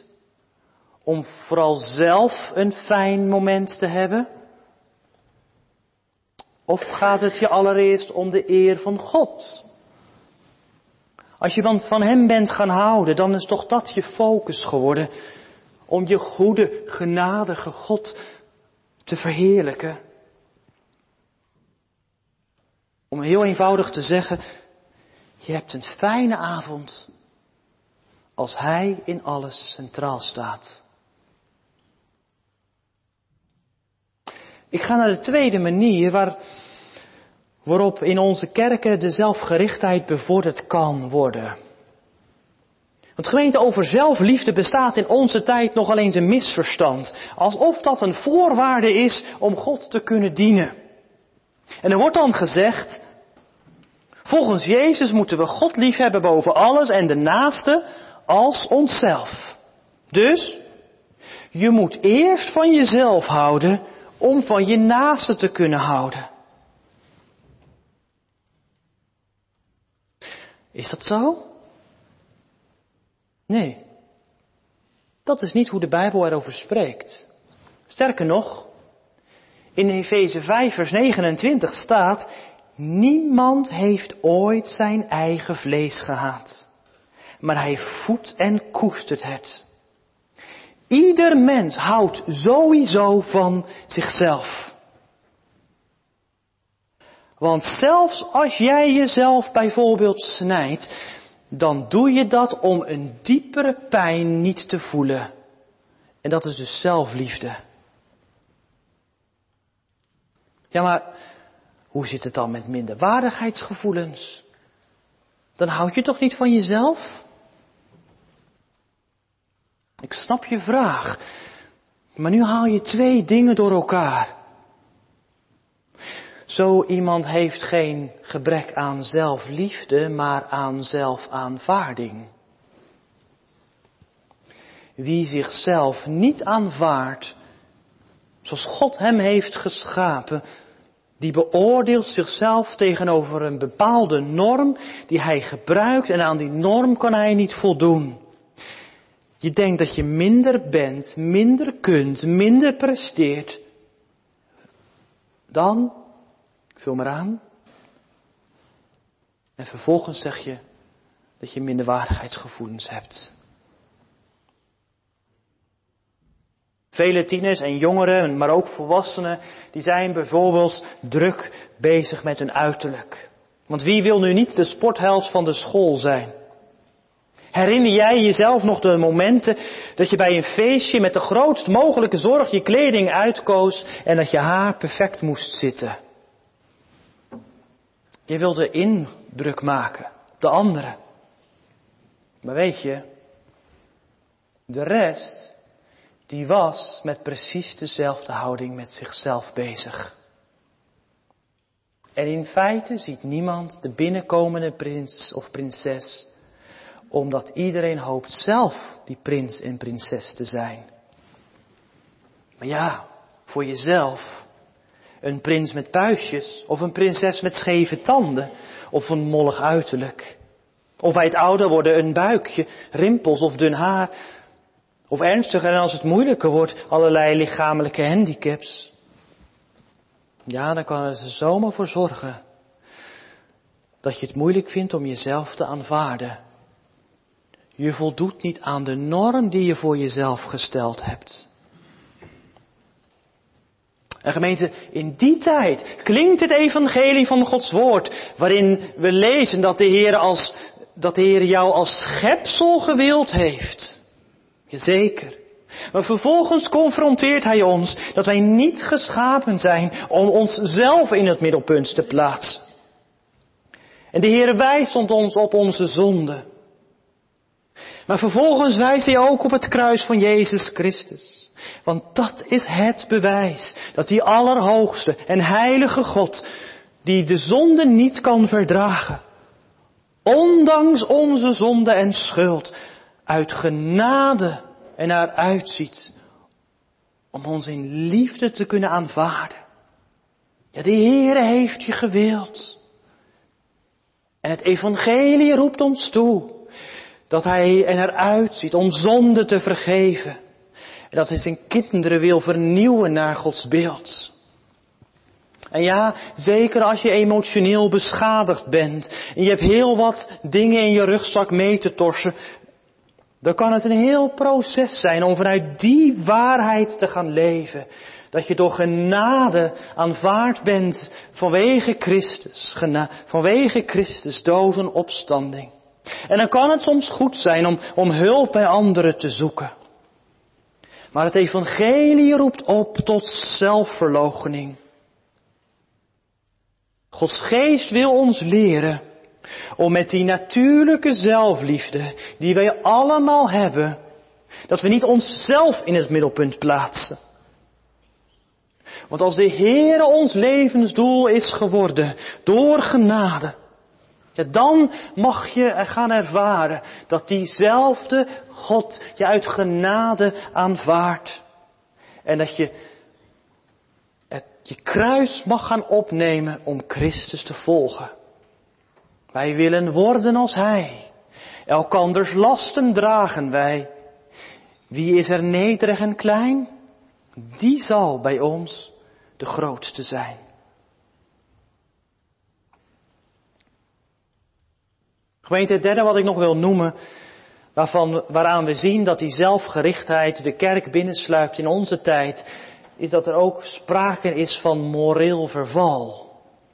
om vooral zelf een fijn moment te hebben? Of gaat het je allereerst om de eer van God? Als je van hem bent gaan houden, dan is toch dat je focus geworden om je goede, genadige God te verheerlijken. Om heel eenvoudig te zeggen, je hebt een fijne avond als hij in alles centraal staat. Ik ga naar de tweede manier waarop in onze kerken de zelfgerichtheid bevorderd kan worden. Want gemeente, over zelfliefde bestaat in onze tijd nogal eens een misverstand. Alsof dat een voorwaarde is om God te kunnen dienen. En er wordt dan gezegd, volgens Jezus moeten we God liefhebben boven alles en de naaste als onszelf. Dus, je moet eerst van jezelf houden om van je naaste te kunnen houden. Is dat zo? Nee. Dat is niet hoe de Bijbel erover spreekt. Sterker nog, in Efeze 5 vers 29 staat, niemand heeft ooit zijn eigen vlees gehaat, maar hij voedt en koestert het. Ieder mens houdt sowieso van zichzelf. Want zelfs als jij jezelf bijvoorbeeld snijdt, dan doe je dat om een diepere pijn niet te voelen. En dat is dus zelfliefde. Ja, maar hoe zit het dan met minderwaardigheidsgevoelens? Dan houd je toch niet van jezelf? Ik snap je vraag. Maar nu haal je twee dingen door elkaar. Zo iemand heeft geen gebrek aan zelfliefde, maar aan zelfaanvaarding. Wie zichzelf niet aanvaardt, zoals God hem heeft geschapen, die beoordeelt zichzelf tegenover een bepaalde norm die hij gebruikt en aan die norm kan hij niet voldoen. Je denkt dat je minder bent, minder kunt, minder presteert. Dan, vul maar aan. En vervolgens zeg je dat je minderwaardigheidsgevoelens hebt. Vele tieners en jongeren, maar ook volwassenen, die zijn bijvoorbeeld druk bezig met hun uiterlijk. Want wie wil nu niet de sportheld van de school zijn? Herinner jij jezelf nog de momenten dat je bij een feestje met de grootst mogelijke zorg je kleding uitkoos en dat je haar perfect moest zitten? Je wilde indruk maken op de anderen. Maar weet je, de rest, die was met precies dezelfde houding met zichzelf bezig. En in feite ziet niemand de binnenkomende prins of prinses, omdat iedereen hoopt zelf die prins en prinses te zijn. Maar ja, voor jezelf, een prins met puistjes, of een prinses met scheve tanden, of een mollig uiterlijk. Of bij het ouder worden een buikje, rimpels of dun haar. Of ernstiger en als het moeilijker wordt, allerlei lichamelijke handicaps. Ja, dan kan het er zomaar voor zorgen dat je het moeilijk vindt om jezelf te aanvaarden. Je voldoet niet aan de norm die je voor jezelf gesteld hebt. En gemeente, in die tijd klinkt het evangelie van Gods woord, waarin we lezen dat de Heer jou als schepsel gewild heeft. Jazeker. Maar vervolgens confronteert hij ons dat wij niet geschapen zijn om onszelf in het middelpunt te plaatsen. En de Heer wijst ons op onze zonde. Maar vervolgens wijst hij ook op het kruis van Jezus Christus. Want dat is het bewijs dat die allerhoogste en heilige God, die de zonde niet kan verdragen, ondanks onze zonde en schuld, uit genade en naar uitziet om ons in liefde te kunnen aanvaarden. Ja, de Heere heeft je gewild. En het evangelie roept ons toe dat hij er naar uitziet om zonde te vergeven. En dat hij zijn kinderen wil vernieuwen naar Gods beeld. En ja, zeker als je emotioneel beschadigd bent en je hebt heel wat dingen in je rugzak mee te torsen, dan kan het een heel proces zijn om vanuit die waarheid te gaan leven. Dat je door genade aanvaard bent vanwege Christus dood en opstanding. En dan kan het soms goed zijn om hulp bij anderen te zoeken. Maar het evangelie roept op tot zelfverloochening. Gods geest wil ons leren om met die natuurlijke zelfliefde die wij allemaal hebben, dat we niet onszelf in het middelpunt plaatsen. Want als de Heere ons levensdoel is geworden door genade, ja, dan mag je gaan ervaren dat diezelfde God je uit genade aanvaardt. En dat je je kruis mag gaan opnemen om Christus te volgen. Wij willen worden als Hij. Elkanders lasten dragen wij. Wie is er nederig en klein? Die zal bij ons de grootste zijn. Gemeente, het derde wat ik nog wil noemen, waaraan we zien dat die zelfgerichtheid de kerk binnensluipt in onze tijd, is dat er ook sprake is van moreel verval.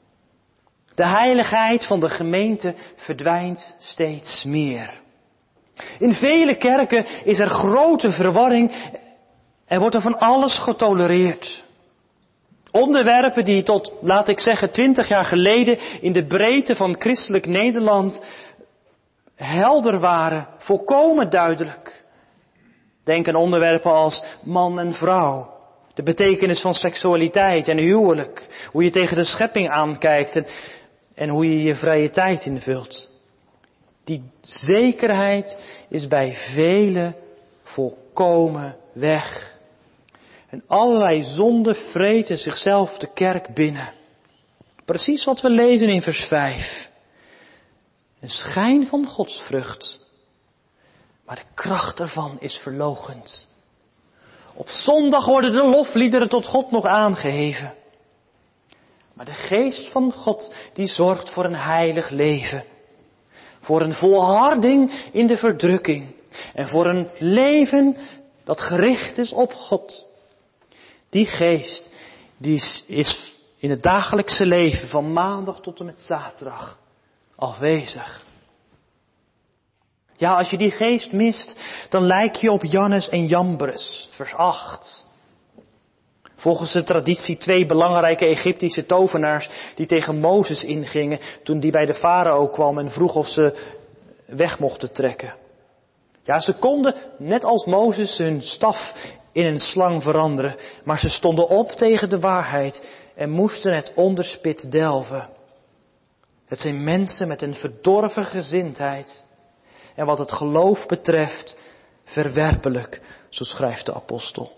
De heiligheid van de gemeente verdwijnt steeds meer. In vele kerken is er grote verwarring en wordt er van alles getolereerd. Onderwerpen die tot, laat ik zeggen, 20 jaar geleden in de breedte van christelijk Nederland helder waren, volkomen duidelijk. Denk aan onderwerpen als man en vrouw, de betekenis van seksualiteit en huwelijk, hoe je tegen de schepping aankijkt en hoe je je vrije tijd invult. Die zekerheid is bij velen volkomen weg. En allerlei zonden vreten zichzelf de kerk binnen. Precies wat we lezen in vers 5. Een schijn van godsvrucht, maar de kracht ervan is verloochend. Op zondag worden de lofliederen tot God nog aangeheven. Maar de geest van God die zorgt voor een heilig leven. Voor een volharding in de verdrukking. En voor een leven dat gericht is op God. Die geest die is in het dagelijkse leven van maandag tot en met zaterdag afwezig. Ja, als je die geest mist, dan lijk je op Jannes en Jambres, vers 8. Volgens de traditie 2 belangrijke Egyptische tovenaars die tegen Mozes ingingen toen die bij de farao kwam en vroeg of ze weg mochten trekken. Ja, ze konden net als Mozes hun staf in een slang veranderen, maar ze stonden op tegen de waarheid en moesten het onderspit delven. Het zijn mensen met een verdorven gezindheid en wat het geloof betreft verwerpelijk, zo schrijft de apostel.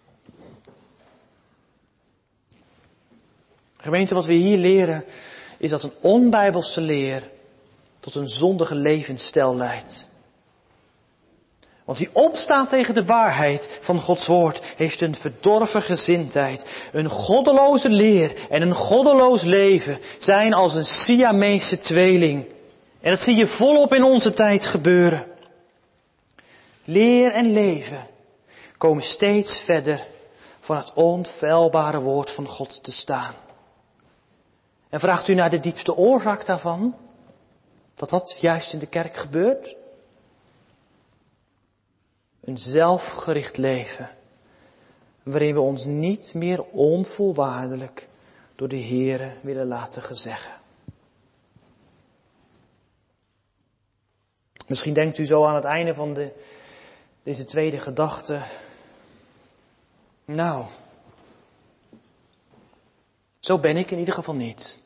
Gemeente, wat we hier leren is dat een onbijbelse leer tot een zondige levensstijl leidt. Want wie opstaat tegen de waarheid van Gods woord heeft een verdorven gezindheid. Een goddeloze leer en een goddeloos leven zijn als een Siamese tweeling. En dat zie je volop in onze tijd gebeuren. Leer en leven komen steeds verder van het onfeilbare woord van God te staan. En vraagt u naar de diepste oorzaak daarvan? Dat juist in de kerk gebeurt? Een zelfgericht leven, waarin we ons niet meer onvoorwaardelijk door de Heere willen laten gezeggen. Misschien denkt u zo aan het einde van deze tweede gedachte. Nou, zo ben ik in ieder geval niet.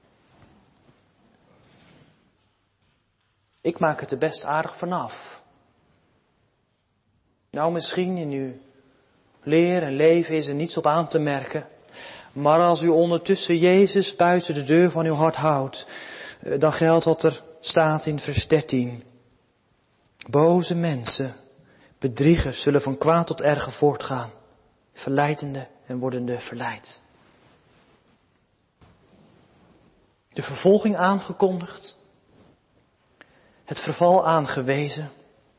Ik maak het er best aardig vanaf. Nou, misschien in uw leer en leven is er niets op aan te merken. Maar als u ondertussen Jezus buiten de deur van uw hart houdt, dan geldt wat er staat in vers 13. Boze mensen, bedriegers zullen van kwaad tot erger voortgaan, verleidende en wordende verleid. De vervolging aangekondigd. Het verval aangewezen.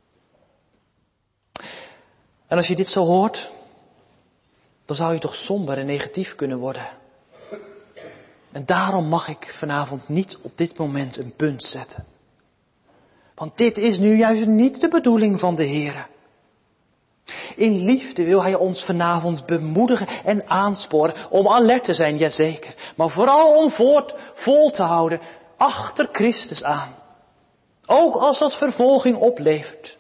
En als je dit zo hoort, dan zou je toch somber en negatief kunnen worden. En daarom mag ik vanavond niet op dit moment een punt zetten. Want dit is nu juist niet de bedoeling van de Heer. In liefde wil Hij ons vanavond bemoedigen en aansporen om alert te zijn, jazeker. Maar vooral om vol te houden achter Christus aan. Ook als dat vervolging oplevert.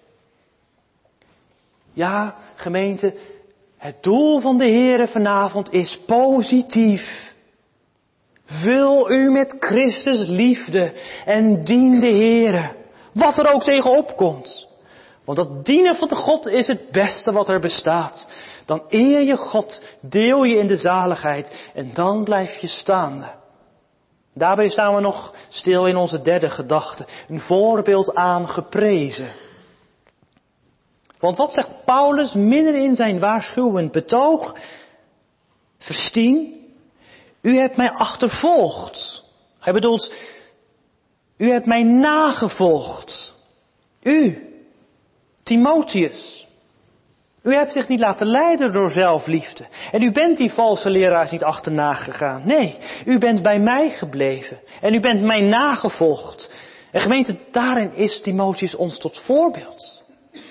Ja, gemeente, het doel van de Heer vanavond is positief. Vul u met Christus liefde en dien de Heer. Wat er ook tegenop komt. Want dat dienen van de God is het beste wat er bestaat. Dan eer je God, deel je in de zaligheid en dan blijf je staande. Daarbij staan we nog stil in onze derde gedachte. Een voorbeeld aan geprezen. Want wat zegt Paulus midden in zijn waarschuwend betoog? Vers 10. U hebt mij achtervolgd. Hij bedoelt, u hebt mij nagevolgd. U, Timotheus. U hebt zich niet laten leiden door zelfliefde. En u bent die valse leraars niet achterna gegaan. Nee, u bent bij mij gebleven. En u bent mij nagevolgd. En gemeente, daarin is Timotheus ons tot voorbeeld.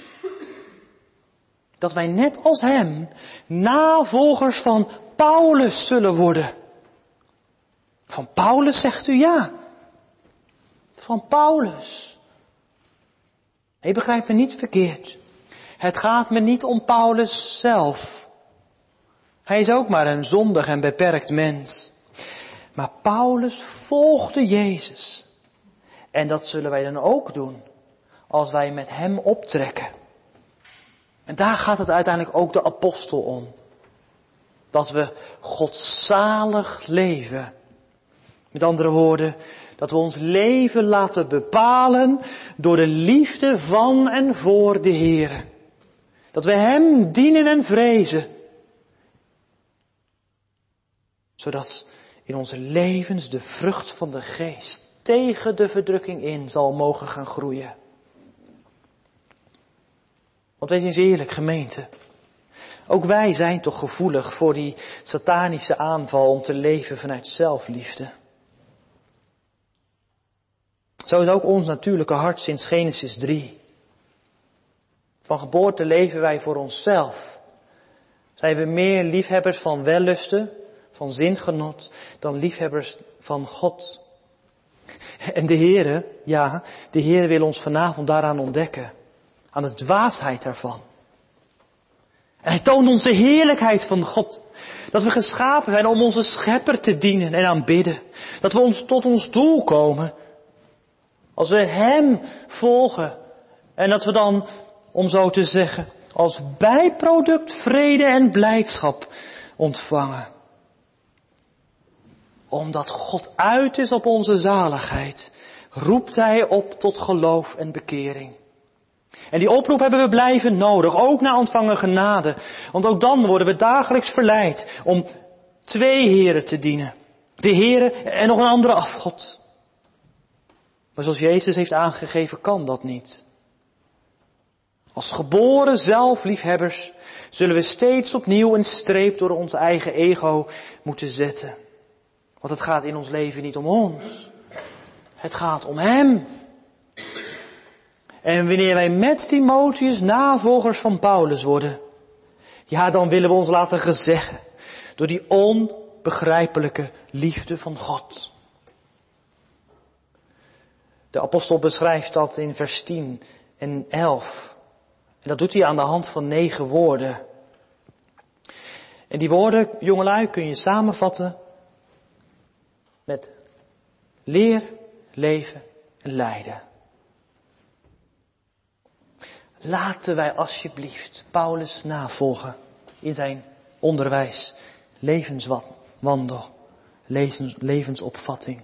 Dat wij net als hem navolgers van Paulus zullen worden. Van Paulus zegt u ja. Van Paulus. Nee, begrijp me niet verkeerd. Het gaat me niet om Paulus zelf. Hij is ook maar een zondig en beperkt mens. Maar Paulus volgde Jezus. En dat zullen wij dan ook doen. Als wij met hem optrekken. En daar gaat het uiteindelijk ook de apostel om. Dat we godzalig leven. Met andere woorden, dat we ons leven laten bepalen door de liefde van en voor de Heer. Dat we Hem dienen en vrezen. Zodat in onze levens de vrucht van de geest tegen de verdrukking in zal mogen gaan groeien. Want wees eens eerlijk, gemeente. Ook wij zijn toch gevoelig voor die satanische aanval om te leven vanuit zelfliefde. Zo is ook ons natuurlijke hart sinds Genesis 3. Van geboorte leven wij voor onszelf. Zijn we meer liefhebbers van wellusten, van zingenot, dan liefhebbers van God. En de Heere, ja, de Heere wil ons vanavond daaraan ontdekken. Aan de dwaasheid daarvan. En Hij toont ons de heerlijkheid van God. Dat we geschapen zijn om onze Schepper te dienen en aanbidden. Dat we tot ons doel komen. Als we Hem volgen. En dat we dan, om zo te zeggen, als bijproduct vrede en blijdschap ontvangen. Omdat God uit is op onze zaligheid, roept Hij op tot geloof en bekering. En die oproep hebben we blijven nodig, ook na ontvangen genade. Want ook dan worden we dagelijks verleid om 2 heren te dienen. De Heere en nog een andere afgod. Maar zoals Jezus heeft aangegeven, kan dat niet. Als geboren zelfliefhebbers zullen we steeds opnieuw een streep door ons eigen ego moeten zetten. Want het gaat in ons leven niet om ons. Het gaat om Hem. En wanneer wij met Timotheus navolgers van Paulus worden, ja, dan willen we ons laten gezeggen door die onbegrijpelijke liefde van God. De apostel beschrijft dat in vers 10 en 11. En dat doet hij aan de hand van 9 woorden. En die woorden, jongelui, kun je samenvatten met leer, leven en lijden. Laten wij alsjeblieft Paulus navolgen in zijn onderwijs, levenswandel, levensopvatting.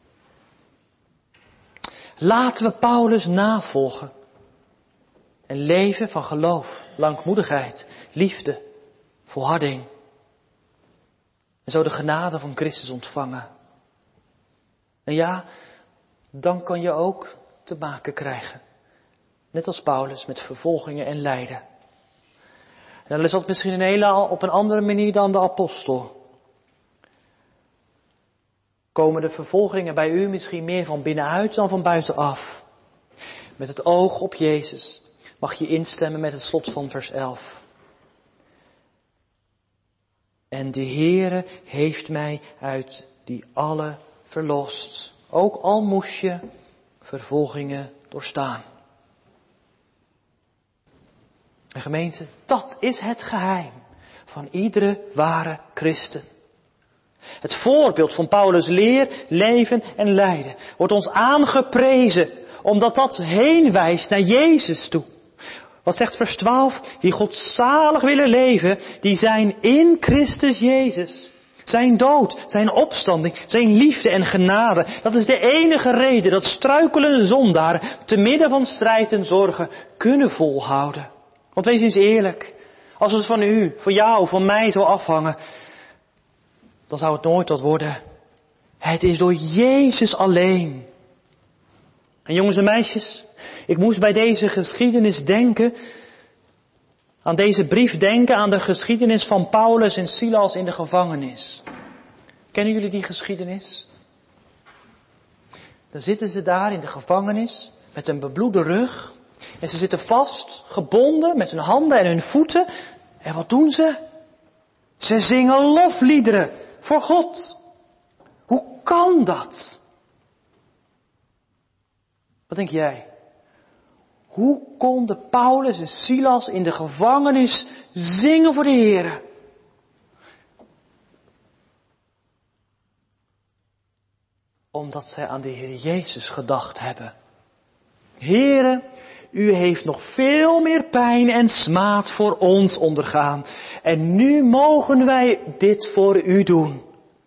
Laten we Paulus navolgen en leven van geloof, langmoedigheid, liefde, volharding. En zo de genade van Christus ontvangen. En ja, dan kan je ook te maken krijgen. Net als Paulus met vervolgingen en lijden. En dan is dat misschien op een andere manier dan de apostel. Komen de vervolgingen bij u misschien meer van binnenuit dan van buitenaf? Met het oog op Jezus mag je instemmen met het slot van vers 11. En de Heere heeft mij uit die alle verlost. Ook al moest je vervolgingen doorstaan. En gemeente, dat is het geheim van iedere ware christen. Het voorbeeld van Paulus' leer, leven en lijden wordt ons aangeprezen, omdat dat heen wijst naar Jezus toe. Wat zegt vers 12? Die godzalig willen leven, die zijn in Christus Jezus. Zijn dood, zijn opstanding, zijn liefde en genade. Dat is de enige reden dat struikelende zondaren te midden van strijd en zorgen kunnen volhouden. Want wees eens eerlijk, als het van u, van jou, van mij zou afhangen, dan zou het nooit wat worden. Het is door Jezus alleen. En jongens en meisjes, ik moest bij deze geschiedenis denken, aan deze brief denken, aan de geschiedenis van Paulus en Silas in de gevangenis. Kennen jullie die geschiedenis? Dan zitten ze daar in de gevangenis met een bebloede rug. En ze zitten vast, gebonden met hun handen en hun voeten. En wat doen ze? Ze zingen lofliederen voor God. Hoe kan dat? Wat denk jij? Hoe konden Paulus en Silas in de gevangenis zingen voor de Heer? Omdat zij aan de Heer Jezus gedacht hebben. Heere, u heeft nog veel meer pijn en smaad voor ons ondergaan. En nu mogen wij dit voor u doen.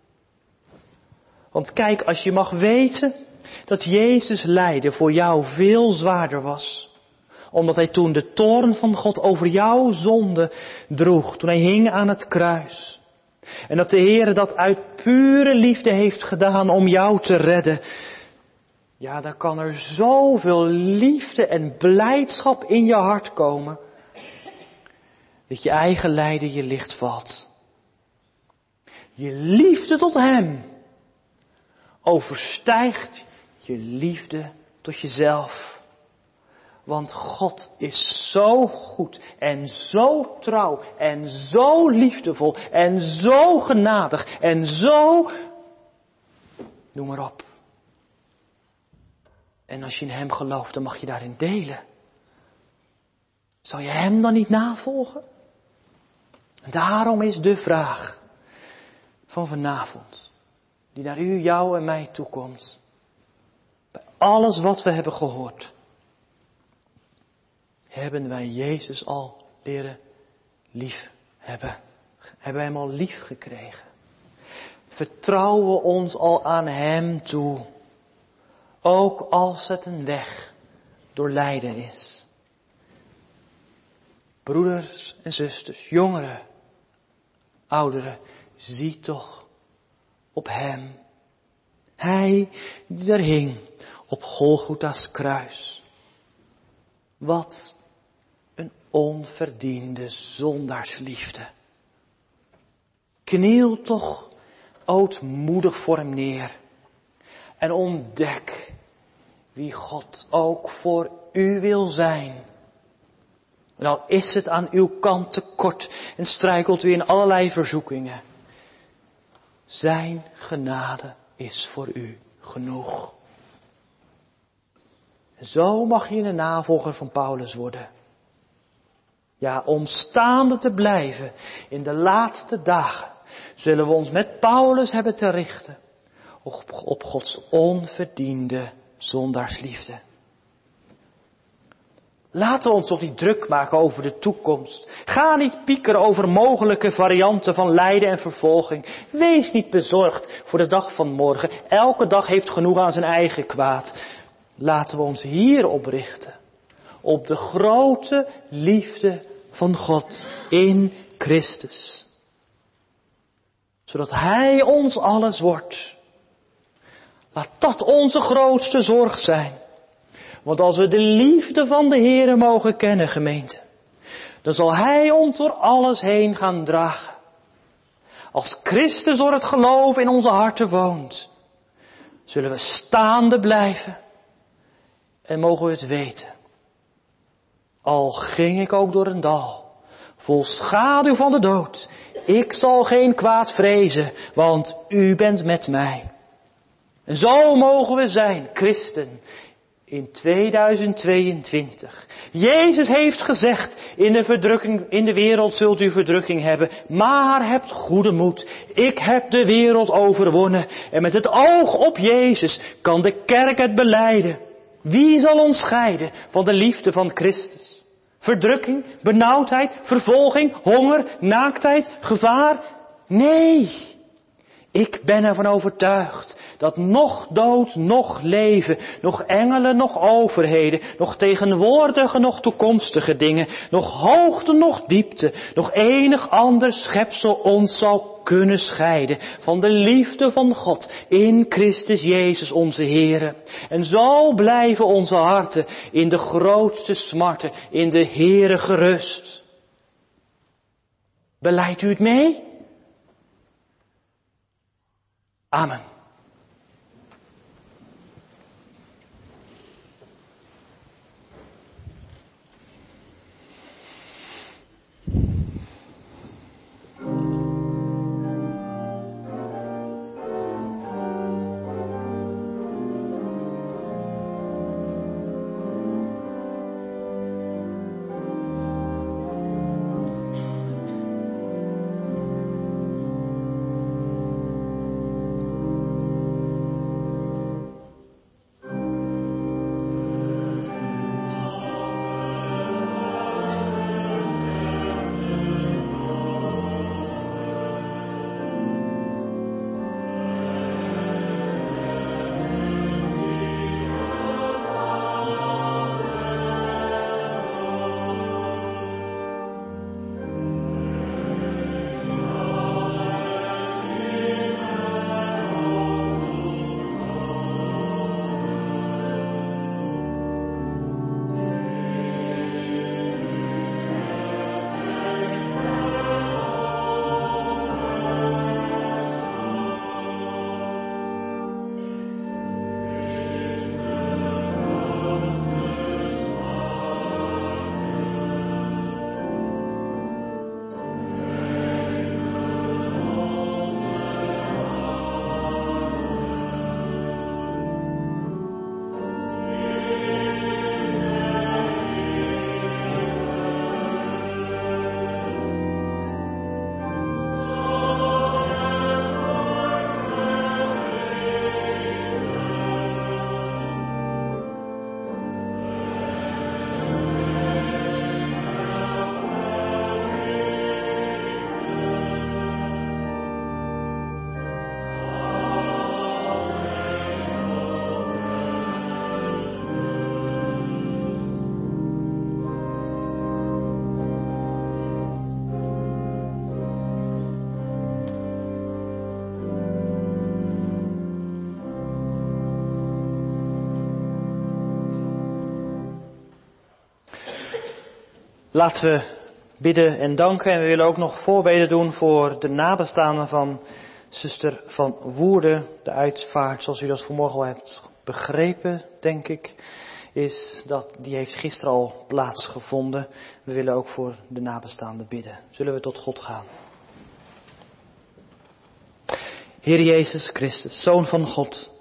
Want kijk, als je mag weten dat Jezus lijden voor jou veel zwaarder was. Omdat hij toen de toorn van God over jouw zonde droeg. Toen hij hing aan het kruis. En dat de Heer dat uit pure liefde heeft gedaan om jou te redden. Ja, dan kan er zoveel liefde en blijdschap in je hart komen. Dat je eigen lijden je licht valt. Je liefde tot Hem overstijgt je liefde tot jezelf. Want God is zo goed en zo trouw en zo liefdevol en zo genadig en zo... Noem maar op. En als je in Hem gelooft, dan mag je daarin delen. Zou je Hem dan niet navolgen? En daarom is de vraag van vanavond, die naar u, jou en mij toekomt. Bij alles wat we hebben gehoord. Hebben wij Jezus al leren lief hebben? Hebben wij Hem al lief gekregen? Vertrouwen we ons al aan Hem toe? Ook als het een weg door lijden is. Broeders en zusters, jongeren, ouderen, zie toch op Hem. Hij die er hing op Golgotha's kruis. Wat een onverdiende zondaarsliefde. Kniel toch ootmoedig voor Hem neer. En ontdek wie God ook voor u wil zijn. En al is het aan uw kant tekort en struikelt u in allerlei verzoekingen. Zijn genade is voor u genoeg. En zo mag je een navolger van Paulus worden. Ja, om staande te blijven in de laatste dagen zullen we ons met Paulus hebben te richten op Gods onverdiende zondaarsliefde. Laten we ons toch niet druk maken over de toekomst. Ga niet piekeren over mogelijke varianten van lijden en vervolging. Wees niet bezorgd voor de dag van morgen. Elke dag heeft genoeg aan zijn eigen kwaad. Laten we ons hierop richten. Op de grote liefde van God in Christus. Zodat Hij ons alles wordt. Laat dat onze grootste zorg zijn. Want als we de liefde van de Heere mogen kennen, gemeente, dan zal Hij ons door alles heen gaan dragen. Als Christus door het geloof in onze harten woont, zullen we staande blijven en mogen we het weten. Al ging ik ook door een dal, vol schaduw van de dood, ik zal geen kwaad vrezen, want U bent met mij. En zo mogen we zijn, christen, in 2022. Jezus heeft gezegd, in de wereld zult u verdrukking hebben, maar hebt goede moed. Ik heb de wereld overwonnen en met het oog op Jezus kan de kerk het belijden. Wie zal ons scheiden van de liefde van Christus? Verdrukking, benauwdheid, vervolging, honger, naaktheid, gevaar? Nee, ik ben ervan overtuigd dat nog dood, nog leven, nog engelen, nog overheden, nog tegenwoordige, nog toekomstige dingen, nog hoogte, nog diepte, nog enig ander schepsel ons zal kunnen scheiden van de liefde van God in Christus Jezus onze Heere. En zo blijven onze harten in de grootste smarten in de Heere gerust. Beleidt u het mee? Amen. Laten we bidden en danken. En we willen ook nog voorbeden doen voor de nabestaanden van zuster Van Woerden. De uitvaart, zoals u dat vanmorgen al hebt begrepen, denk ik, die heeft gisteren al plaatsgevonden. We willen ook voor de nabestaanden bidden. Zullen we tot God gaan? Heer Jezus Christus, Zoon van God.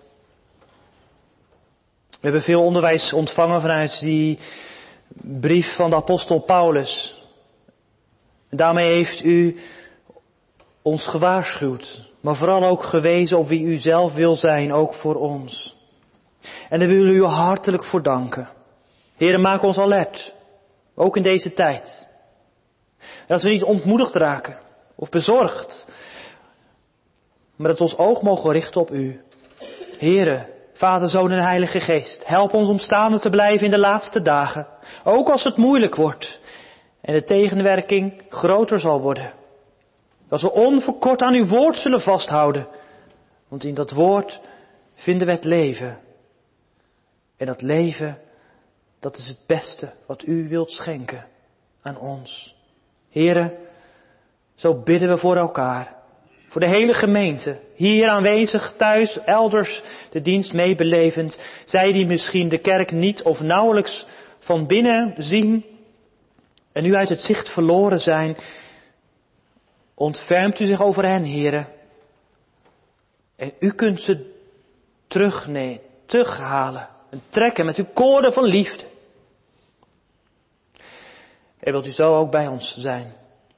We hebben veel onderwijs ontvangen vanuit die brief van de apostel Paulus. En daarmee heeft u ons gewaarschuwd, maar vooral ook gewezen op wie u zelf wil zijn, ook voor ons. En daar willen we u hartelijk voor danken. Heere, maak ons alert, ook in deze tijd. Dat we niet ontmoedigd raken of bezorgd, maar dat we ons oog mogen richten op u. Heere, Vader, Zoon en Heilige Geest, help ons om staande te blijven in de laatste dagen. Ook als het moeilijk wordt en de tegenwerking groter zal worden. Dat we onverkort aan uw woord zullen vasthouden. Want in dat woord vinden we het leven. En dat leven, dat is het beste wat u wilt schenken aan ons. Here, zo bidden we voor elkaar. Voor de hele gemeente, hier aanwezig, thuis, elders de dienst meebelevend. Zij die misschien de kerk niet of nauwelijks van binnen zien en nu uit het zicht verloren zijn. Ontfermt u zich over hen, Here. En u kunt ze terughalen en trekken met uw koorden van liefde. En wilt u zo ook bij ons zijn.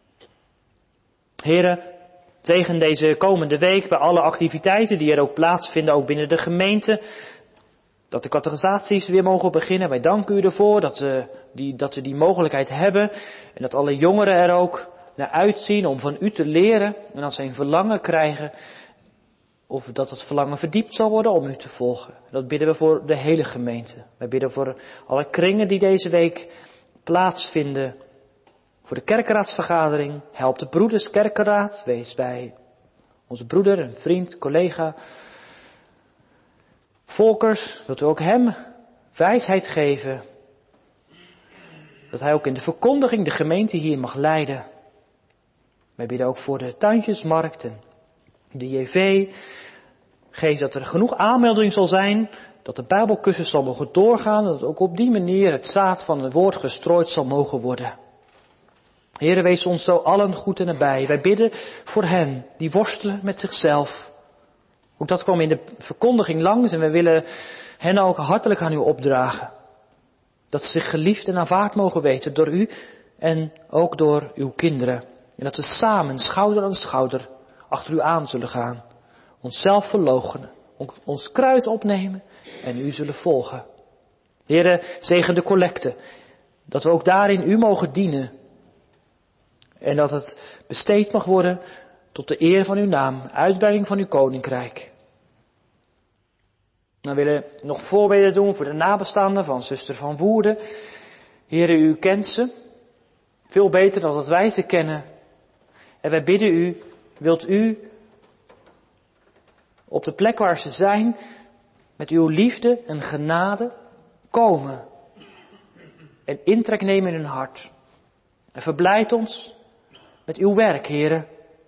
Here, zegen deze komende week bij alle activiteiten die er ook plaatsvinden, ook binnen de gemeente. Dat de catechisaties weer mogen beginnen. Wij danken u ervoor dat we die mogelijkheid hebben. En dat alle jongeren er ook naar uitzien om van u te leren. En als ze een verlangen krijgen, of dat het verlangen verdiept zal worden om u te volgen. Dat bidden we voor de hele gemeente. Wij bidden voor alle kringen die deze week plaatsvinden. Voor de kerkenraadsvergadering. Help de broeders kerkenraad. Wees bij onze broeder en vriend, collega Volkers. Dat we ook hem wijsheid geven. Dat hij ook in de verkondiging de gemeente hier mag leiden. Wij bidden ook voor de tuintjesmarkt en de JV. Geef dat er genoeg aanmelding zal zijn. Dat de Bijbelcursus zal mogen doorgaan. Dat ook op die manier het zaad van het woord gestrooid zal mogen worden. Heere, wees ons zo allen goed en nabij. Wij bidden voor hen die worstelen met zichzelf. Ook dat kwam in de verkondiging langs en we willen hen ook hartelijk aan u opdragen. Dat ze zich geliefd en aanvaard mogen weten door u en ook door uw kinderen. En dat we samen, schouder aan schouder, achter u aan zullen gaan. Onszelf verloochenen, ons kruis opnemen en u zullen volgen. Heere, zegen de collecte, dat we ook daarin u mogen dienen. En dat het besteed mag worden tot de eer van uw naam, uitbreiding van uw koninkrijk. Dan willen we nog voorbeden doen voor de nabestaanden van zuster Van Woerden. Heere, u kent ze, veel beter dan dat wij ze kennen. En wij bidden u, wilt u op de plek waar ze zijn, met uw liefde en genade komen. En intrek nemen in hun hart. En verblijd ons met uw werk, Heere.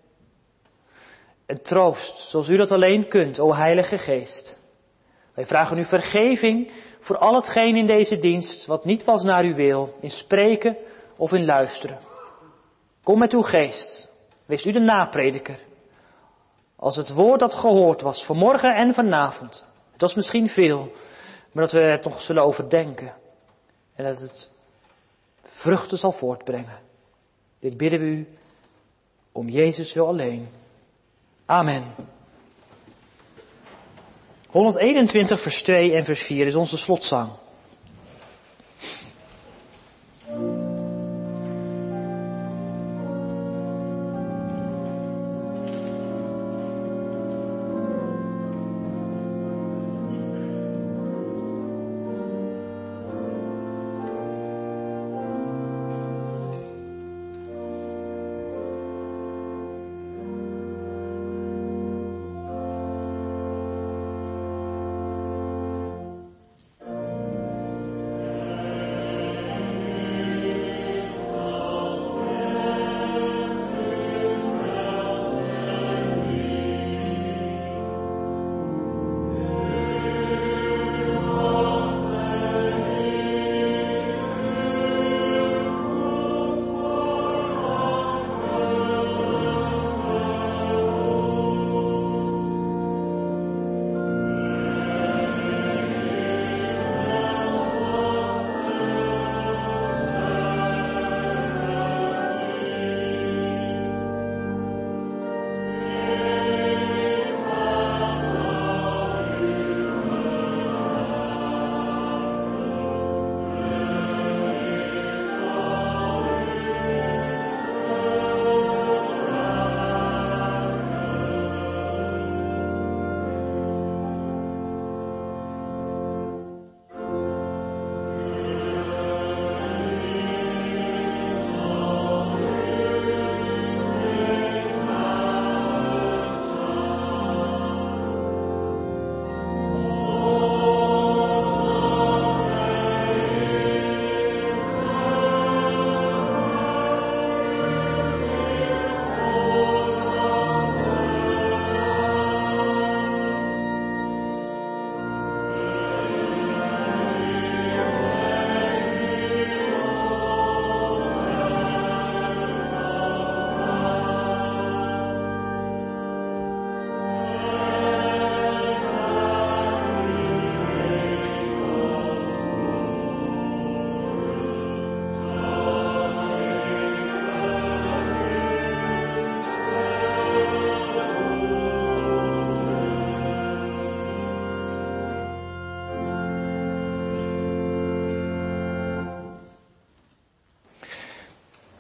En troost, zoals u dat alleen kunt, o Heilige Geest. Wij vragen u vergeving voor al hetgeen in deze dienst wat niet was naar uw wil, in spreken of in luisteren. Kom met uw geest, wees u de naprediker. Als het woord dat gehoord was, vanmorgen en vanavond, het was misschien veel, maar dat we er toch zullen overdenken. En dat het vruchten zal voortbrengen. Dit bidden we u om Jezus wil alleen. Amen. 121 vers 2 en vers 4 is onze slotzang.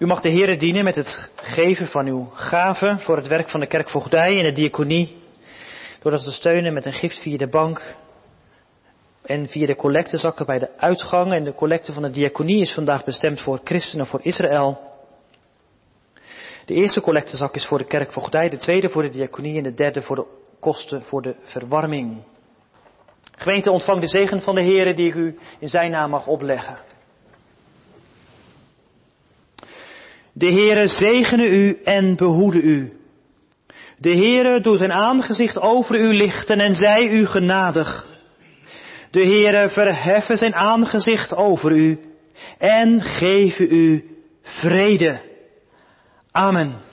U mag de Heere dienen met het geven van uw gaven voor het werk van de kerkvoogdij en de diaconie. Door dat te steunen met een gift via de bank en via de collectezakken bij de uitgang. En de collecte van de diaconie is vandaag bestemd voor christenen voor Israël. De eerste collectezak is voor de kerkvoogdij, de tweede voor de diaconie en de derde voor de kosten voor de verwarming. Gemeente, ontvang de zegen van de Heere die ik u in zijn naam mag opleggen. De Heere zegene u en behoede u. De Heere doet zijn aangezicht over u lichten en zij u genadig. De Heere verheffen zijn aangezicht over u en geven u vrede. Amen.